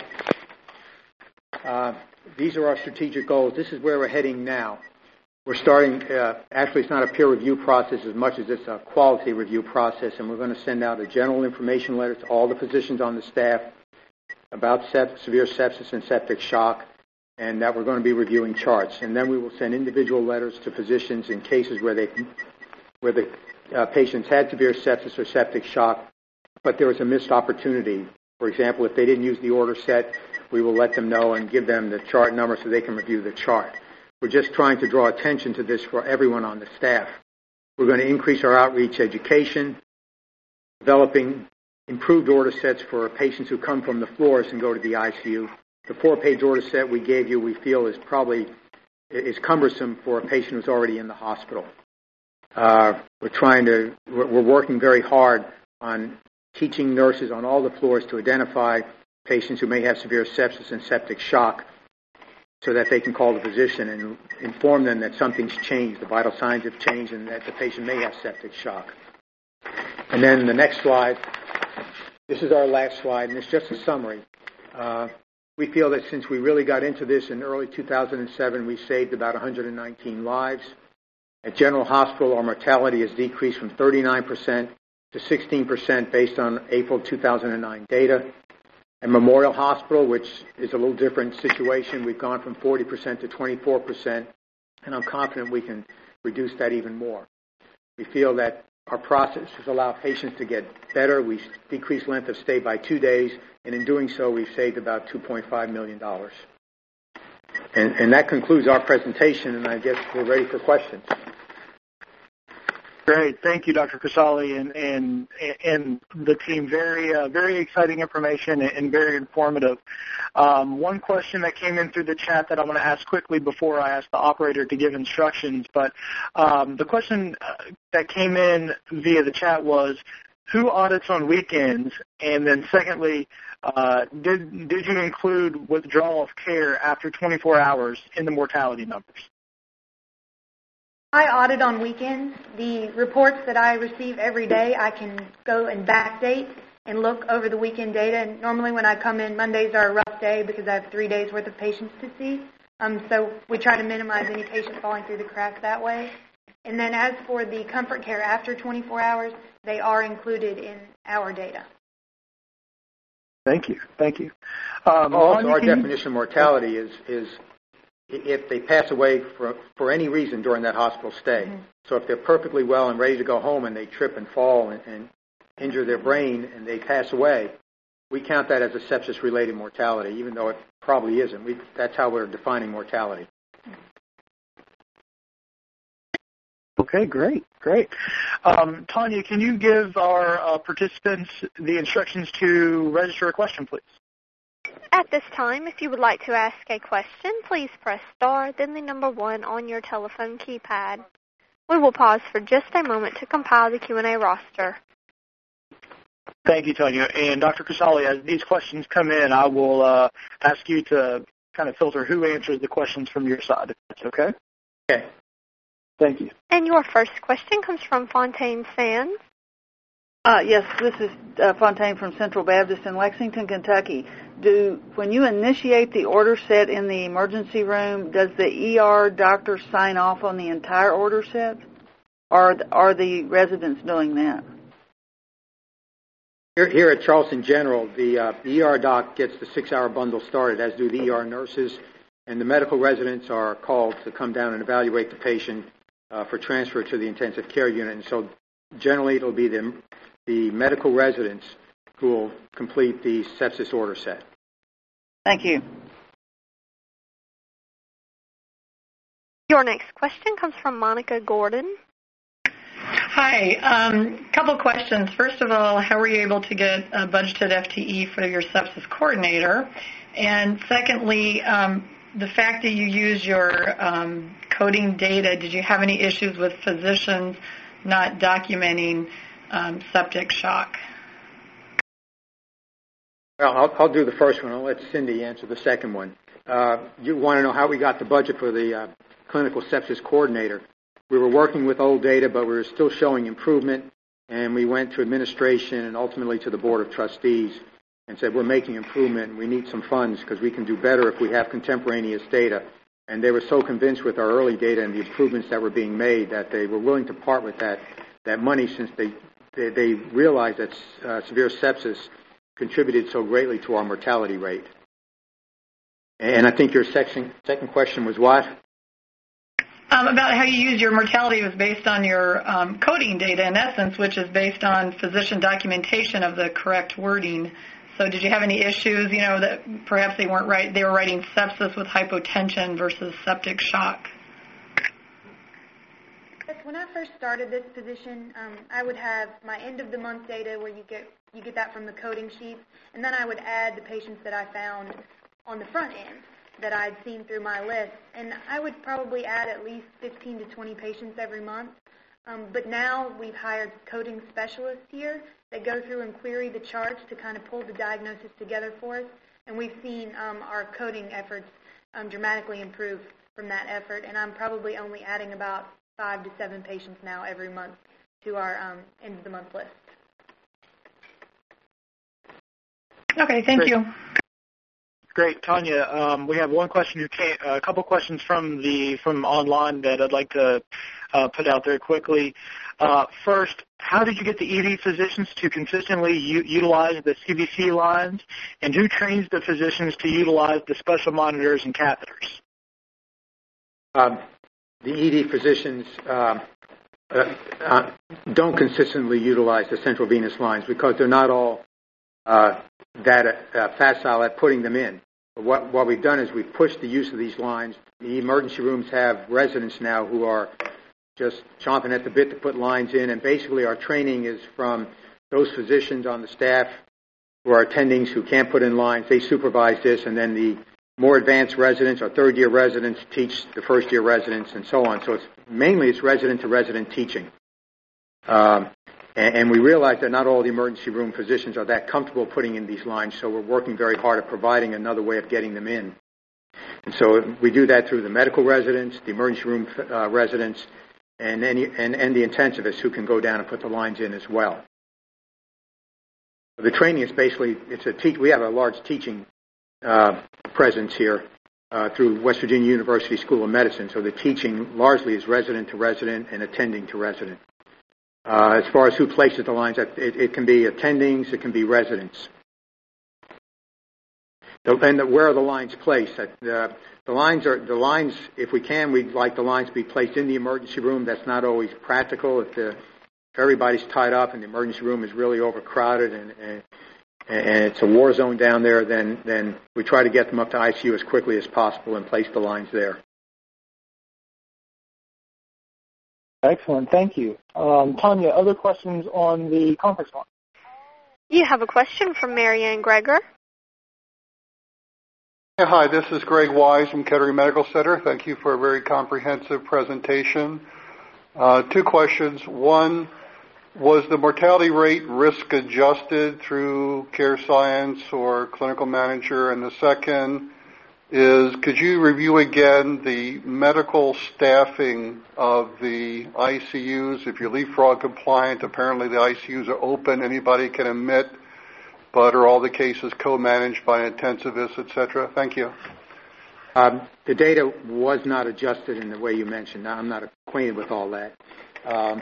Uh, these are our strategic goals. This is where we're heading now. We're starting, uh, actually it's not a peer review process as much as it's a quality review process, and we're going to send out a general information letter to all the physicians on the staff about sep- severe sepsis and septic shock, and that we're going to be reviewing charts. And then we will send individual letters to physicians in cases where they, where the uh, patients had severe sepsis or septic shock, but there was a missed opportunity. For example, if they didn't use the order set, we will let them know and give them the chart number so they can review the chart. We're just trying to draw attention to this for everyone on the staff. We're going to increase our outreach education, developing improved order sets for patients who come from the floors and go to the I C U. The four-page order set we gave you, we feel, is probably is cumbersome for a patient who's already in the hospital. Uh, we're trying to, we're working very hard on teaching nurses on all the floors to identify patients who may have severe sepsis and septic shock, so that they can call the physician and inform them that something's changed, the vital signs have changed, and that the patient may have septic shock. And then the next slide, this is our last slide, and it's just a summary. Uh, we feel that since we really got into this in early two thousand seven, we saved about one hundred nineteen lives. At General Hospital, our mortality has decreased from thirty-nine percent to sixteen percent based on April two thousand nine data. At Memorial Hospital, which is a little different situation, we've gone from forty percent to twenty-four percent, and I'm confident we can reduce that even more. We feel that our processes allow patients to get better. We decrease length of stay by two days, and in doing so, we've saved about two point five million dollars. And, and that concludes our presentation, and I guess we're ready for questions. Great, thank you, Doctor Casale, and and and the team. Very uh, very exciting information and very informative. Um, one question that came in through the chat that I'm going to ask quickly before I ask the operator to give instructions. But um, the question that came in via the chat was, who audits on weekends? And then secondly, uh, did did you include withdrawal of care after twenty-four hours in the mortality numbers? I audit on weekends. The reports that I receive every day, I can go and backdate and look over the weekend data. And normally when I come in, Mondays are a rough day because I have three days worth of patients to see. Um, so we try to minimize any patient falling through the cracks that way. And then as for the comfort care after twenty-four hours, they are included in our data. Thank you. Thank you. Um, also, our definition of mortality is is if they pass away for, for any reason during that hospital stay. Mm-hmm. So if they're perfectly well and ready to go home and they trip and fall and, and injure their brain and they pass away, we count that as a sepsis-related mortality, even though it probably isn't. We, that's how we're defining mortality. Okay, great, great. Um, Tanya, can you give our uh, participants the instructions to register a question, please? At this time, if you would like to ask a question, please press star, then the number one on your telephone keypad. We will pause for just a moment to compile the Q and A roster. Thank you, Tanya. And Doctor Casale, as these questions come in, I will uh, ask you to kind of filter who answers the questions from your side, if that's okay? Okay. Thank you. And your first question comes from Fontaine Sands. Uh, yes, this is uh, Fontaine from Central Baptist in Lexington, Kentucky. Do when you initiate the order set in the emergency room, does the E R doctor sign off on the entire order set, or are the residents doing that? Here, here at Charleston General, the uh, E R doc gets the six-hour bundle started, as do the E R nurses, and the medical residents are called to come down and evaluate the patient uh, for transfer to the intensive care unit. And so generally it'll be the, the medical residents who will complete the sepsis order set. Thank you. Your next question comes from Monica Gordon. Hi. A um, couple questions. First of all, how were you able to get a budgeted F T E for your sepsis coordinator? And secondly, um, the fact that you use your um, coding data, did you have any issues with physicians not documenting um, septic shock? Well, I'll, I'll do the first one. I'll let Cindy answer the second one. Uh, you want to know how we got the budget for the uh, clinical sepsis coordinator. We were working with old data, but we were still showing improvement, and we went to administration and ultimately to the Board of Trustees and said, we're making improvement, and we need some funds because we can do better if we have contemporaneous data. And they were so convinced with our early data and the improvements that were being made that they were willing to part with that, that money since they, they, they realized that uh, severe sepsis contributed so greatly to our mortality rate. And I think your section, second question was what? Um, about how you use your mortality was based on your um, coding data, in essence, which is based on physician documentation of the correct wording. So did you have any issues, you know, that perhaps they weren't right, they were writing sepsis with hypotension versus septic shock? Yes, when I first started this position, um, I would have my end-of-the-month data where you get you get that from the coding sheet, and then I would add the patients that I found on the front end that I'd seen through my list, and I would probably add at least fifteen to twenty patients every month. Um, but now we've hired coding specialists here that go through and query the charts to kind of pull the diagnosis together for us, and we've seen um, our coding efforts um, dramatically improve from that effort, and I'm probably only adding about five to seven patients now every month to our um, end-of-the-month list. Okay, thank Great. you. Great, Tanya. Um, we have one question who came, a couple questions from the from online that I'd like to uh, put out there quickly. Uh, first, how did you get the E D physicians to consistently u- utilize the C V C lines, and who trains the physicians to utilize the special monitors and catheters? Um, the E D physicians um, uh, uh, don't consistently utilize the central venous lines because they're not all uh, that uh, facile at putting them in. What, what we've done is we've pushed the use of these lines. The emergency rooms have residents now who are just chomping at the bit to put lines in, and basically our training is from those physicians on the staff who are attendings who can't put in lines. They supervise this, and then the more advanced residents or third-year residents teach the first-year residents and so on. So it's mainly it's resident-to-resident teaching. Um, And we realize that not all the emergency room physicians are that comfortable putting in these lines, so we're working very hard at providing another way of getting them in. And so we do that through the medical residents, the emergency room uh, residents, and, any, and, and the intensivists who can go down and put the lines in as well. The training is basically, it's a te- we have a large teaching uh, presence here uh, through West Virginia University School of Medicine, so the teaching largely is resident to resident and attending to resident. Uh, as far as who places the lines, it, it can be attendings, it can be residents. The, and the, where are the lines placed? Uh, the lines are the lines. If we can, we'd like the lines to be placed in the emergency room. That's not always practical. If, the, if everybody's tied up and the emergency room is really overcrowded and, and, and it's a war zone down there, then then we try to get them up to I C U as quickly as possible and place the lines there. Excellent. Thank you. Um, Tanya, other questions on the conference line? You have a question from Marianne Greger. Yeah, hi, this is Greg Wise from Kettering Medical Center. Thank you for a very comprehensive presentation. Uh, two questions. One, was the mortality rate risk adjusted through Care Science or Clinical Manager? And the second, is could you review again the medical staffing of the I C Us? If you're leapfrog compliant, apparently the I C Us are open. Anybody can admit, but are all the cases co-managed by intensivists, et cetera? Thank you. Um, the data was not adjusted in the way you mentioned. I'm not acquainted with all that. Um,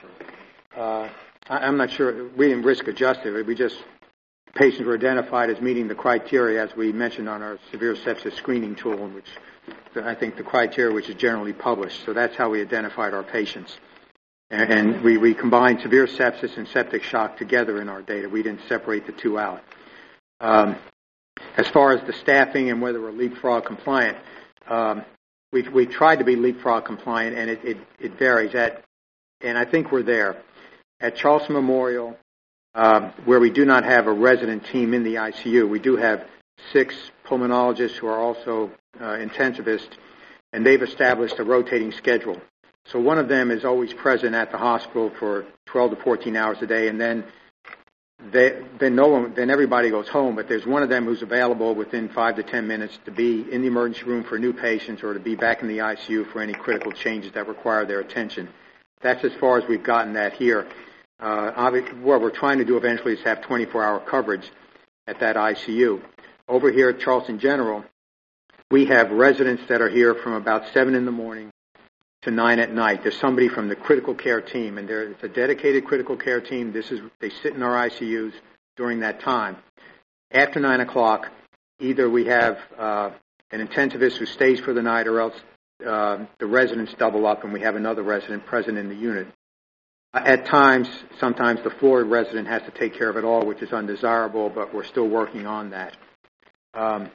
uh, I, I'm not sure. We didn't risk adjust it. We just, patients were identified as meeting the criteria, as we mentioned on our severe sepsis screening tool, which I think the criteria which is generally published. So that's how we identified our patients. And, and we, we combined severe sepsis and septic shock together in our data. We didn't separate the two out. Um, As far as the staffing and whether we're leapfrog compliant, um, we've, we've tried to be leapfrog compliant, and it, it, it varies. At, and I think we're there. At Charleston Memorial, um, where we do not have a resident team in the I C U, we do have six pulmonologists who are also uh, intensivists, and they've established a rotating schedule. So one of them is always present at the hospital for twelve to fourteen hours a day, and then They, then no one, then everybody goes home, but there's one of them who's available within five to ten minutes to be in the emergency room for new patients or to be back in the I C U for any critical changes that require their attention. That's as far as we've gotten that here. Uh, what we're trying to do eventually is have twenty-four hour coverage at that I C U. Over here at Charleston General, we have residents that are here from about seven in the morning to nine at night. There's somebody from the critical care team, and there, it's a dedicated critical care team. This is they sit in our I C Us during that time. After nine o'clock, either we have uh, an intensivist who stays for the night, or else uh, the residents double up, and we have another resident present in the unit. Uh, at times, sometimes the floor resident has to take care of it all, which is undesirable, but we're still working on that. Um,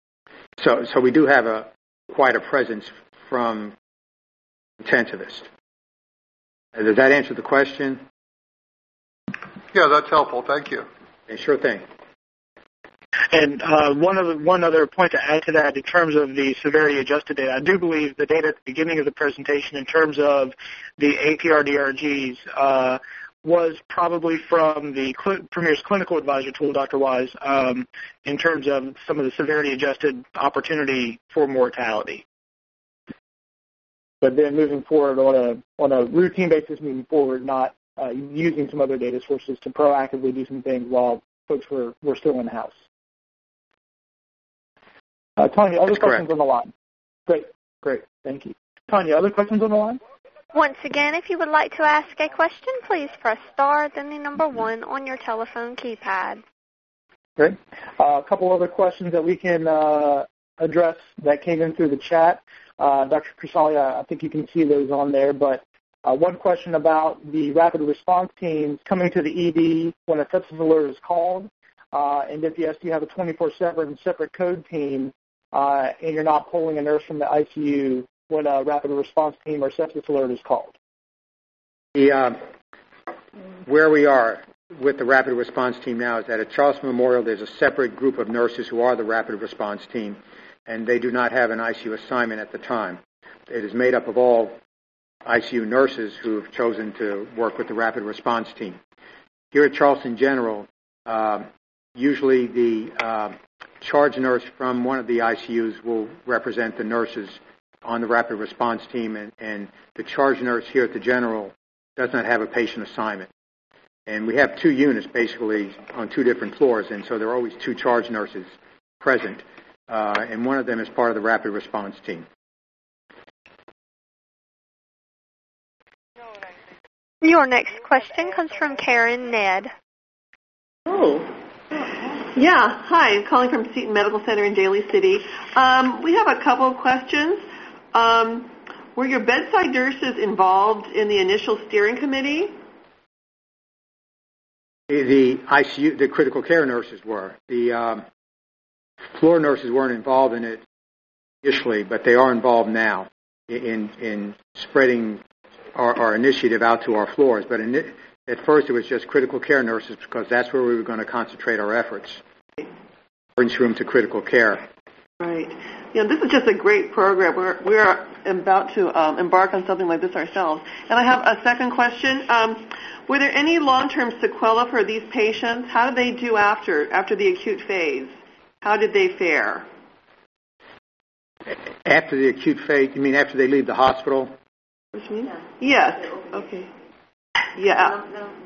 so, so we do have a quite a presence from intensivist. Does that answer the question? Yeah, that's helpful. Thank you. Okay, sure thing. And uh, one other one other point to add to that, in terms of the severity adjusted data, I do believe the data at the beginning of the presentation, in terms of the A P R D R Gs, uh, was probably from the Cl- Premier's clinical advisor tool, Doctor Wise, um, in terms of some of the severity adjusted opportunity for mortality. But then moving forward on a on a routine basis, moving forward, not uh, using some other data sources to proactively do some things while folks were, were still in the house. Uh, Tanya, other That's questions correct. on the line? Great, great, thank you. Tanya, other questions on the line? Once again, if you would like to ask a question, please press star, then the number one on your telephone keypad. Great. Uh, a couple other questions that we can uh, address that came in through the chat. Uh, Doctor Crisali, I think you can see those on there, but uh, one question about the rapid response teams coming to the E D when a sepsis alert is called, uh, and if yes, do you have a twenty-four seven separate code team, uh, and you're not pulling a nurse from the I C U when a rapid response team or sepsis alert is called? The, uh, where we are with the rapid response team now is that at Charleston Memorial, there's a separate group of nurses who are the rapid response team, and they do not have an I C U assignment at the time. It is made up of all I C U nurses who have chosen to work with the rapid response team. Here at Charleston General, uh, usually the uh, charge nurse from one of the I C Us will represent the nurses on the rapid response team, and, and the charge nurse here at the General does not have a patient assignment. And we have two units basically on two different floors, and so there are always two charge nurses present. Uh, and one of them is part of the rapid response team. Your next question comes from Karen Ned. Oh, yeah. Hi, I'm calling from Seton Medical Center in Daly City. Um, we have a couple of questions. Um, were your bedside nurses involved in the initial steering committee? The, the I C U, the critical care nurses were. The um, floor nurses weren't involved in it initially, but they are involved now in in spreading our, our initiative out to our floors. But in it, at first it was just critical care nurses because that's where we were going to concentrate our efforts. Emergency room to critical care. Right. You know, this is just a great program. We're we're about to um, embark on something like this ourselves. And I have a second question. Um, were there any long-term sequelae for these patients? How did they do after after the acute phase? How did they fare? After the acute phase, you mean after they leave the hospital? What do you mean? Yes. Okay. Yeah.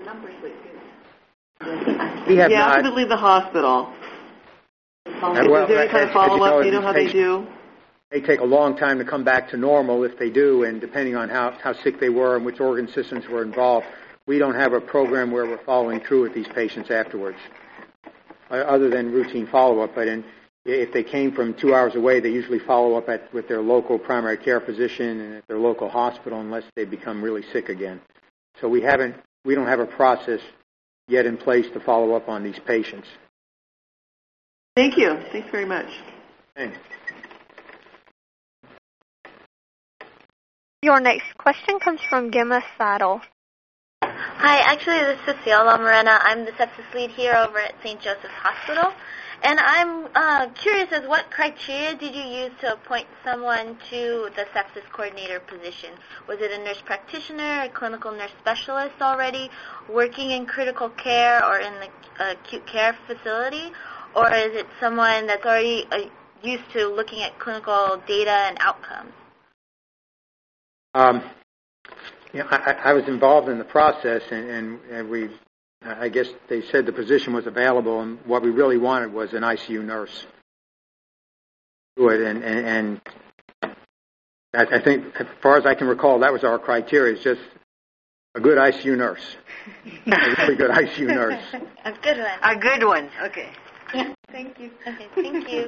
We have yeah, not. after they leave the hospital. Uh, well, Is there any kind as, of follow-up? you know, Do you know how they do? They take a long time to come back to normal if they do, and depending on how, how sick they were and which organ systems were involved, we don't have a program where we're following through with these patients afterwards, uh, other than routine follow-up. But in, if they came from two hours away, they usually follow up at, with their local primary care physician and at their local hospital unless they become really sick again. So we haven't, we don't have a process yet in place to follow up on these patients. Thank you. Thanks very much. Thanks. Your next question comes from Gemma Seidel. Hi, actually this is Cecilia Morena. I'm the sepsis lead here over at Saint Joseph's Hospital. And I'm uh, curious as what criteria did you use to appoint someone to the sepsis coordinator position? Was it a nurse practitioner, a clinical nurse specialist already working in critical care or in the uh, acute care facility? Or is it someone that's already uh, used to looking at clinical data and outcomes? Um, you know, I, I was involved in the process, and, and, and we, I guess they said the position was available, and what we really wanted was an I C U nurse. Do it, and, and, and I, I think, as far as I can recall, that was our criteria: is just a good I C U nurse, a really good I C U nurse. A good one. A good one. Okay. Thank you. Okay, thank you.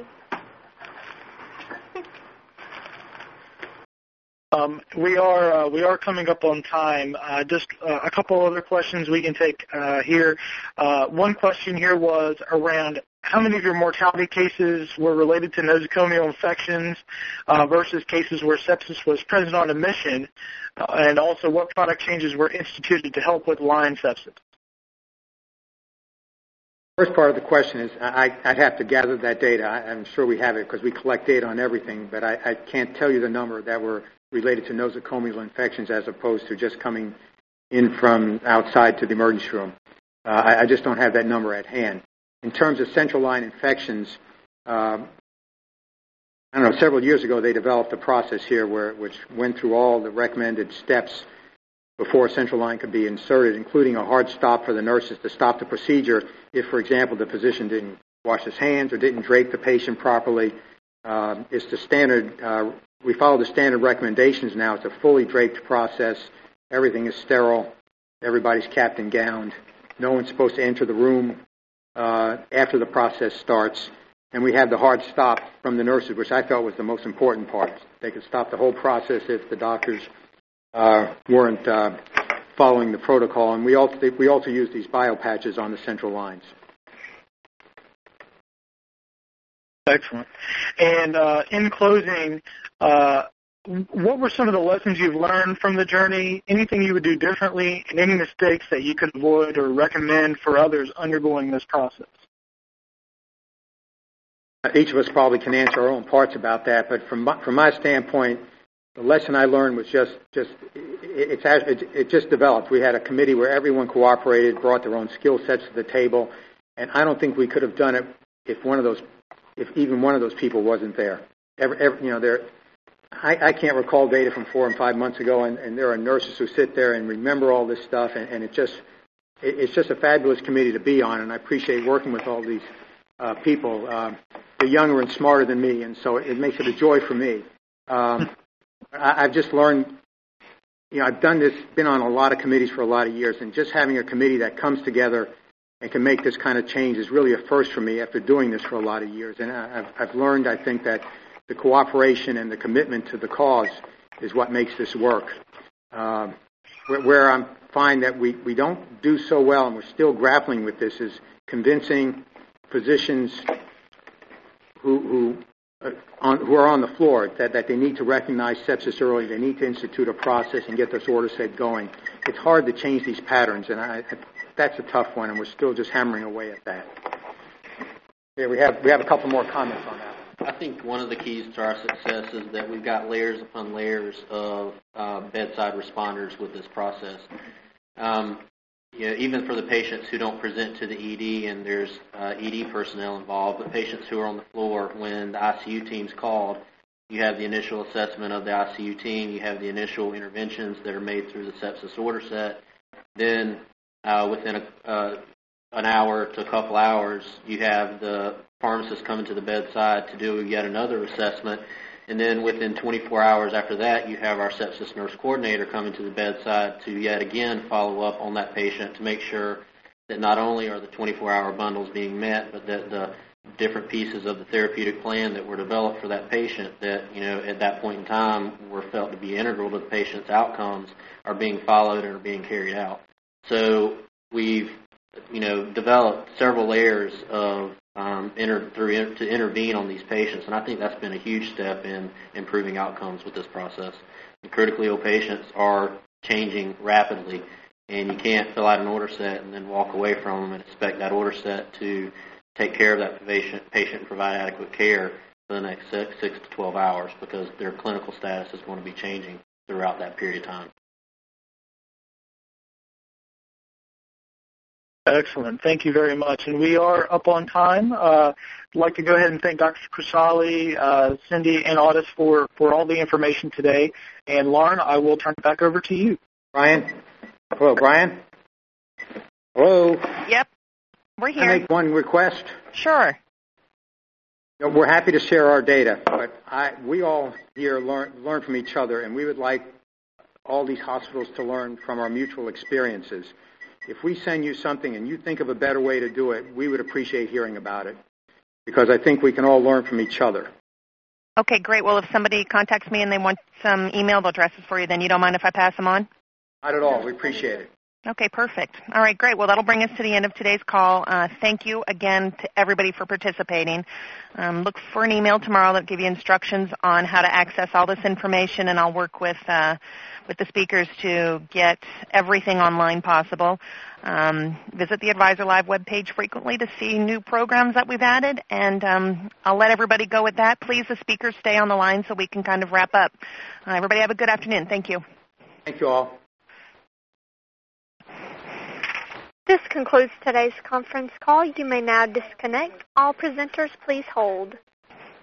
Um, we are uh, we are coming up on time. Uh, just uh, a couple other questions we can take uh, here. Uh, one question here was around how many of your mortality cases were related to nosocomial infections uh, versus cases where sepsis was present on admission, uh, and also what product changes were instituted to help with line sepsis. First part of the question is I, I'd have to gather that data. I, I'm sure we have it because we collect data on everything, but I, I can't tell you the number that were related to nosocomial infections as opposed to just coming in from outside to the emergency room. Uh, I, I just don't have that number at hand. In terms of central line infections, uh, I don't know, several years ago they developed a process here where which went through all the recommended steps before a central line could be inserted, including a hard stop for the nurses to stop the procedure if, for example, the physician didn't wash his hands or didn't drape the patient properly. Uh, it's the standard, uh, we follow the standard recommendations now. It's a fully draped process. Everything is sterile. Everybody's capped and gowned. No one's supposed to enter the room uh, after the process starts. And we have the hard stop from the nurses, which I felt was the most important part. They could stop the whole process if the doctors Uh, weren't uh, following the protocol, and we also we also use these bio patches on the central lines. Excellent. And uh, in closing, uh, what were some of the lessons you've learned from the journey? Anything you would do differently, and any mistakes that you could avoid or recommend for others undergoing this process? Each of us probably can answer our own parts about that, but from my, from my standpoint, the lesson I learned was just, just it, it's, it just developed. We had a committee where everyone cooperated, brought their own skill sets to the table, and I don't think we could have done it if one of those, if even one of those people wasn't there. Every, every, you know, there, I, I can't recall data from four and five months ago, and, and there are nurses who sit there and remember all this stuff, and, and it just, it, it's just a fabulous committee to be on, and I appreciate working with all these uh, people. Uh, they're younger and smarter than me, and so it makes it a joy for me. Um, I've just learned, you know, I've done this, been on a lot of committees for a lot of years, and just having a committee that comes together and can make this kind of change is really a first for me after doing this for a lot of years. And I've, I've learned, I think, that the cooperation and the commitment to the cause is what makes this work. Uh, where, where I find that we, we don't do so well, and we're still grappling with this, is convincing physicians who, who Uh, on, who are on the floor, that, that they need to recognize sepsis early, they need to institute a process and get this order set going. It's hard to change these patterns, and I, I, that's a tough one, and we're still just hammering away at that. Yeah, we have we have a couple more comments on that. I think one of the keys to our success is that we've got layers upon layers of uh, bedside responders with this process. Um, you know, even for the patients who don't present to the E D, and there's uh, E D personnel involved, but patients who are on the floor when the I C U team's called, you have the initial assessment of the I C U team, you have the initial interventions that are made through the sepsis order set. Then uh, within a, uh, an hour to a couple hours, you have the pharmacist coming to the bedside to do yet another assessment. And then within twenty-four hours after that, you have our sepsis nurse coordinator coming to the bedside to yet again follow up on that patient to make sure that not only are the twenty-four hour bundles being met, but that the different pieces of the therapeutic plan that were developed for that patient that, you know, at that point in time were felt to be integral to the patient's outcomes are being followed and are being carried out. So we've, you know, developed several layers of um, inter, through to intervene on these patients, and I think that's been a huge step in improving outcomes with this process. And critically ill patients are changing rapidly, and you can't fill out an order set and then walk away from them and expect that order set to take care of that patient, patient and provide adequate care for the next six, six to twelve hours, because their clinical status is going to be changing throughout that period of time. Excellent. Thank you very much. And we are up on time. Uh, I'd like to go ahead and thank Doctor Crisali, uh, Cindy, and Audis for, for all the information today. And Lauren, I will turn it back over to you. Brian? Hello, Brian? Hello? Yep, we're here. Can I make one request? Sure. You know, we're happy to share our data, but I, we all here learn, learn from each other, and we would like all these hospitals to learn from our mutual experiences. If we send you something and you think of a better way to do it, we would appreciate hearing about it, because I think we can all learn from each other. Okay, great. Well, if somebody contacts me and they want some emailed addresses for you, then you don't mind if I pass them on? Not at all. We appreciate it. Okay, perfect. All right, great. Well, that'll bring us to the end of today's call. Uh, thank you again to everybody for participating. Um, look for an email tomorrow that'll give you instructions on how to access all this information, and I'll work with uh, with the speakers to get everything online possible. Um, visit the Advisor Live webpage frequently to see new programs that we've added, and um, I'll let everybody go with that. Please, the speakers, stay on the line so we can kind of wrap up. Uh, everybody have a good afternoon. Thank you. Thank you all. This concludes today's conference call. You may now disconnect. All presenters, please hold.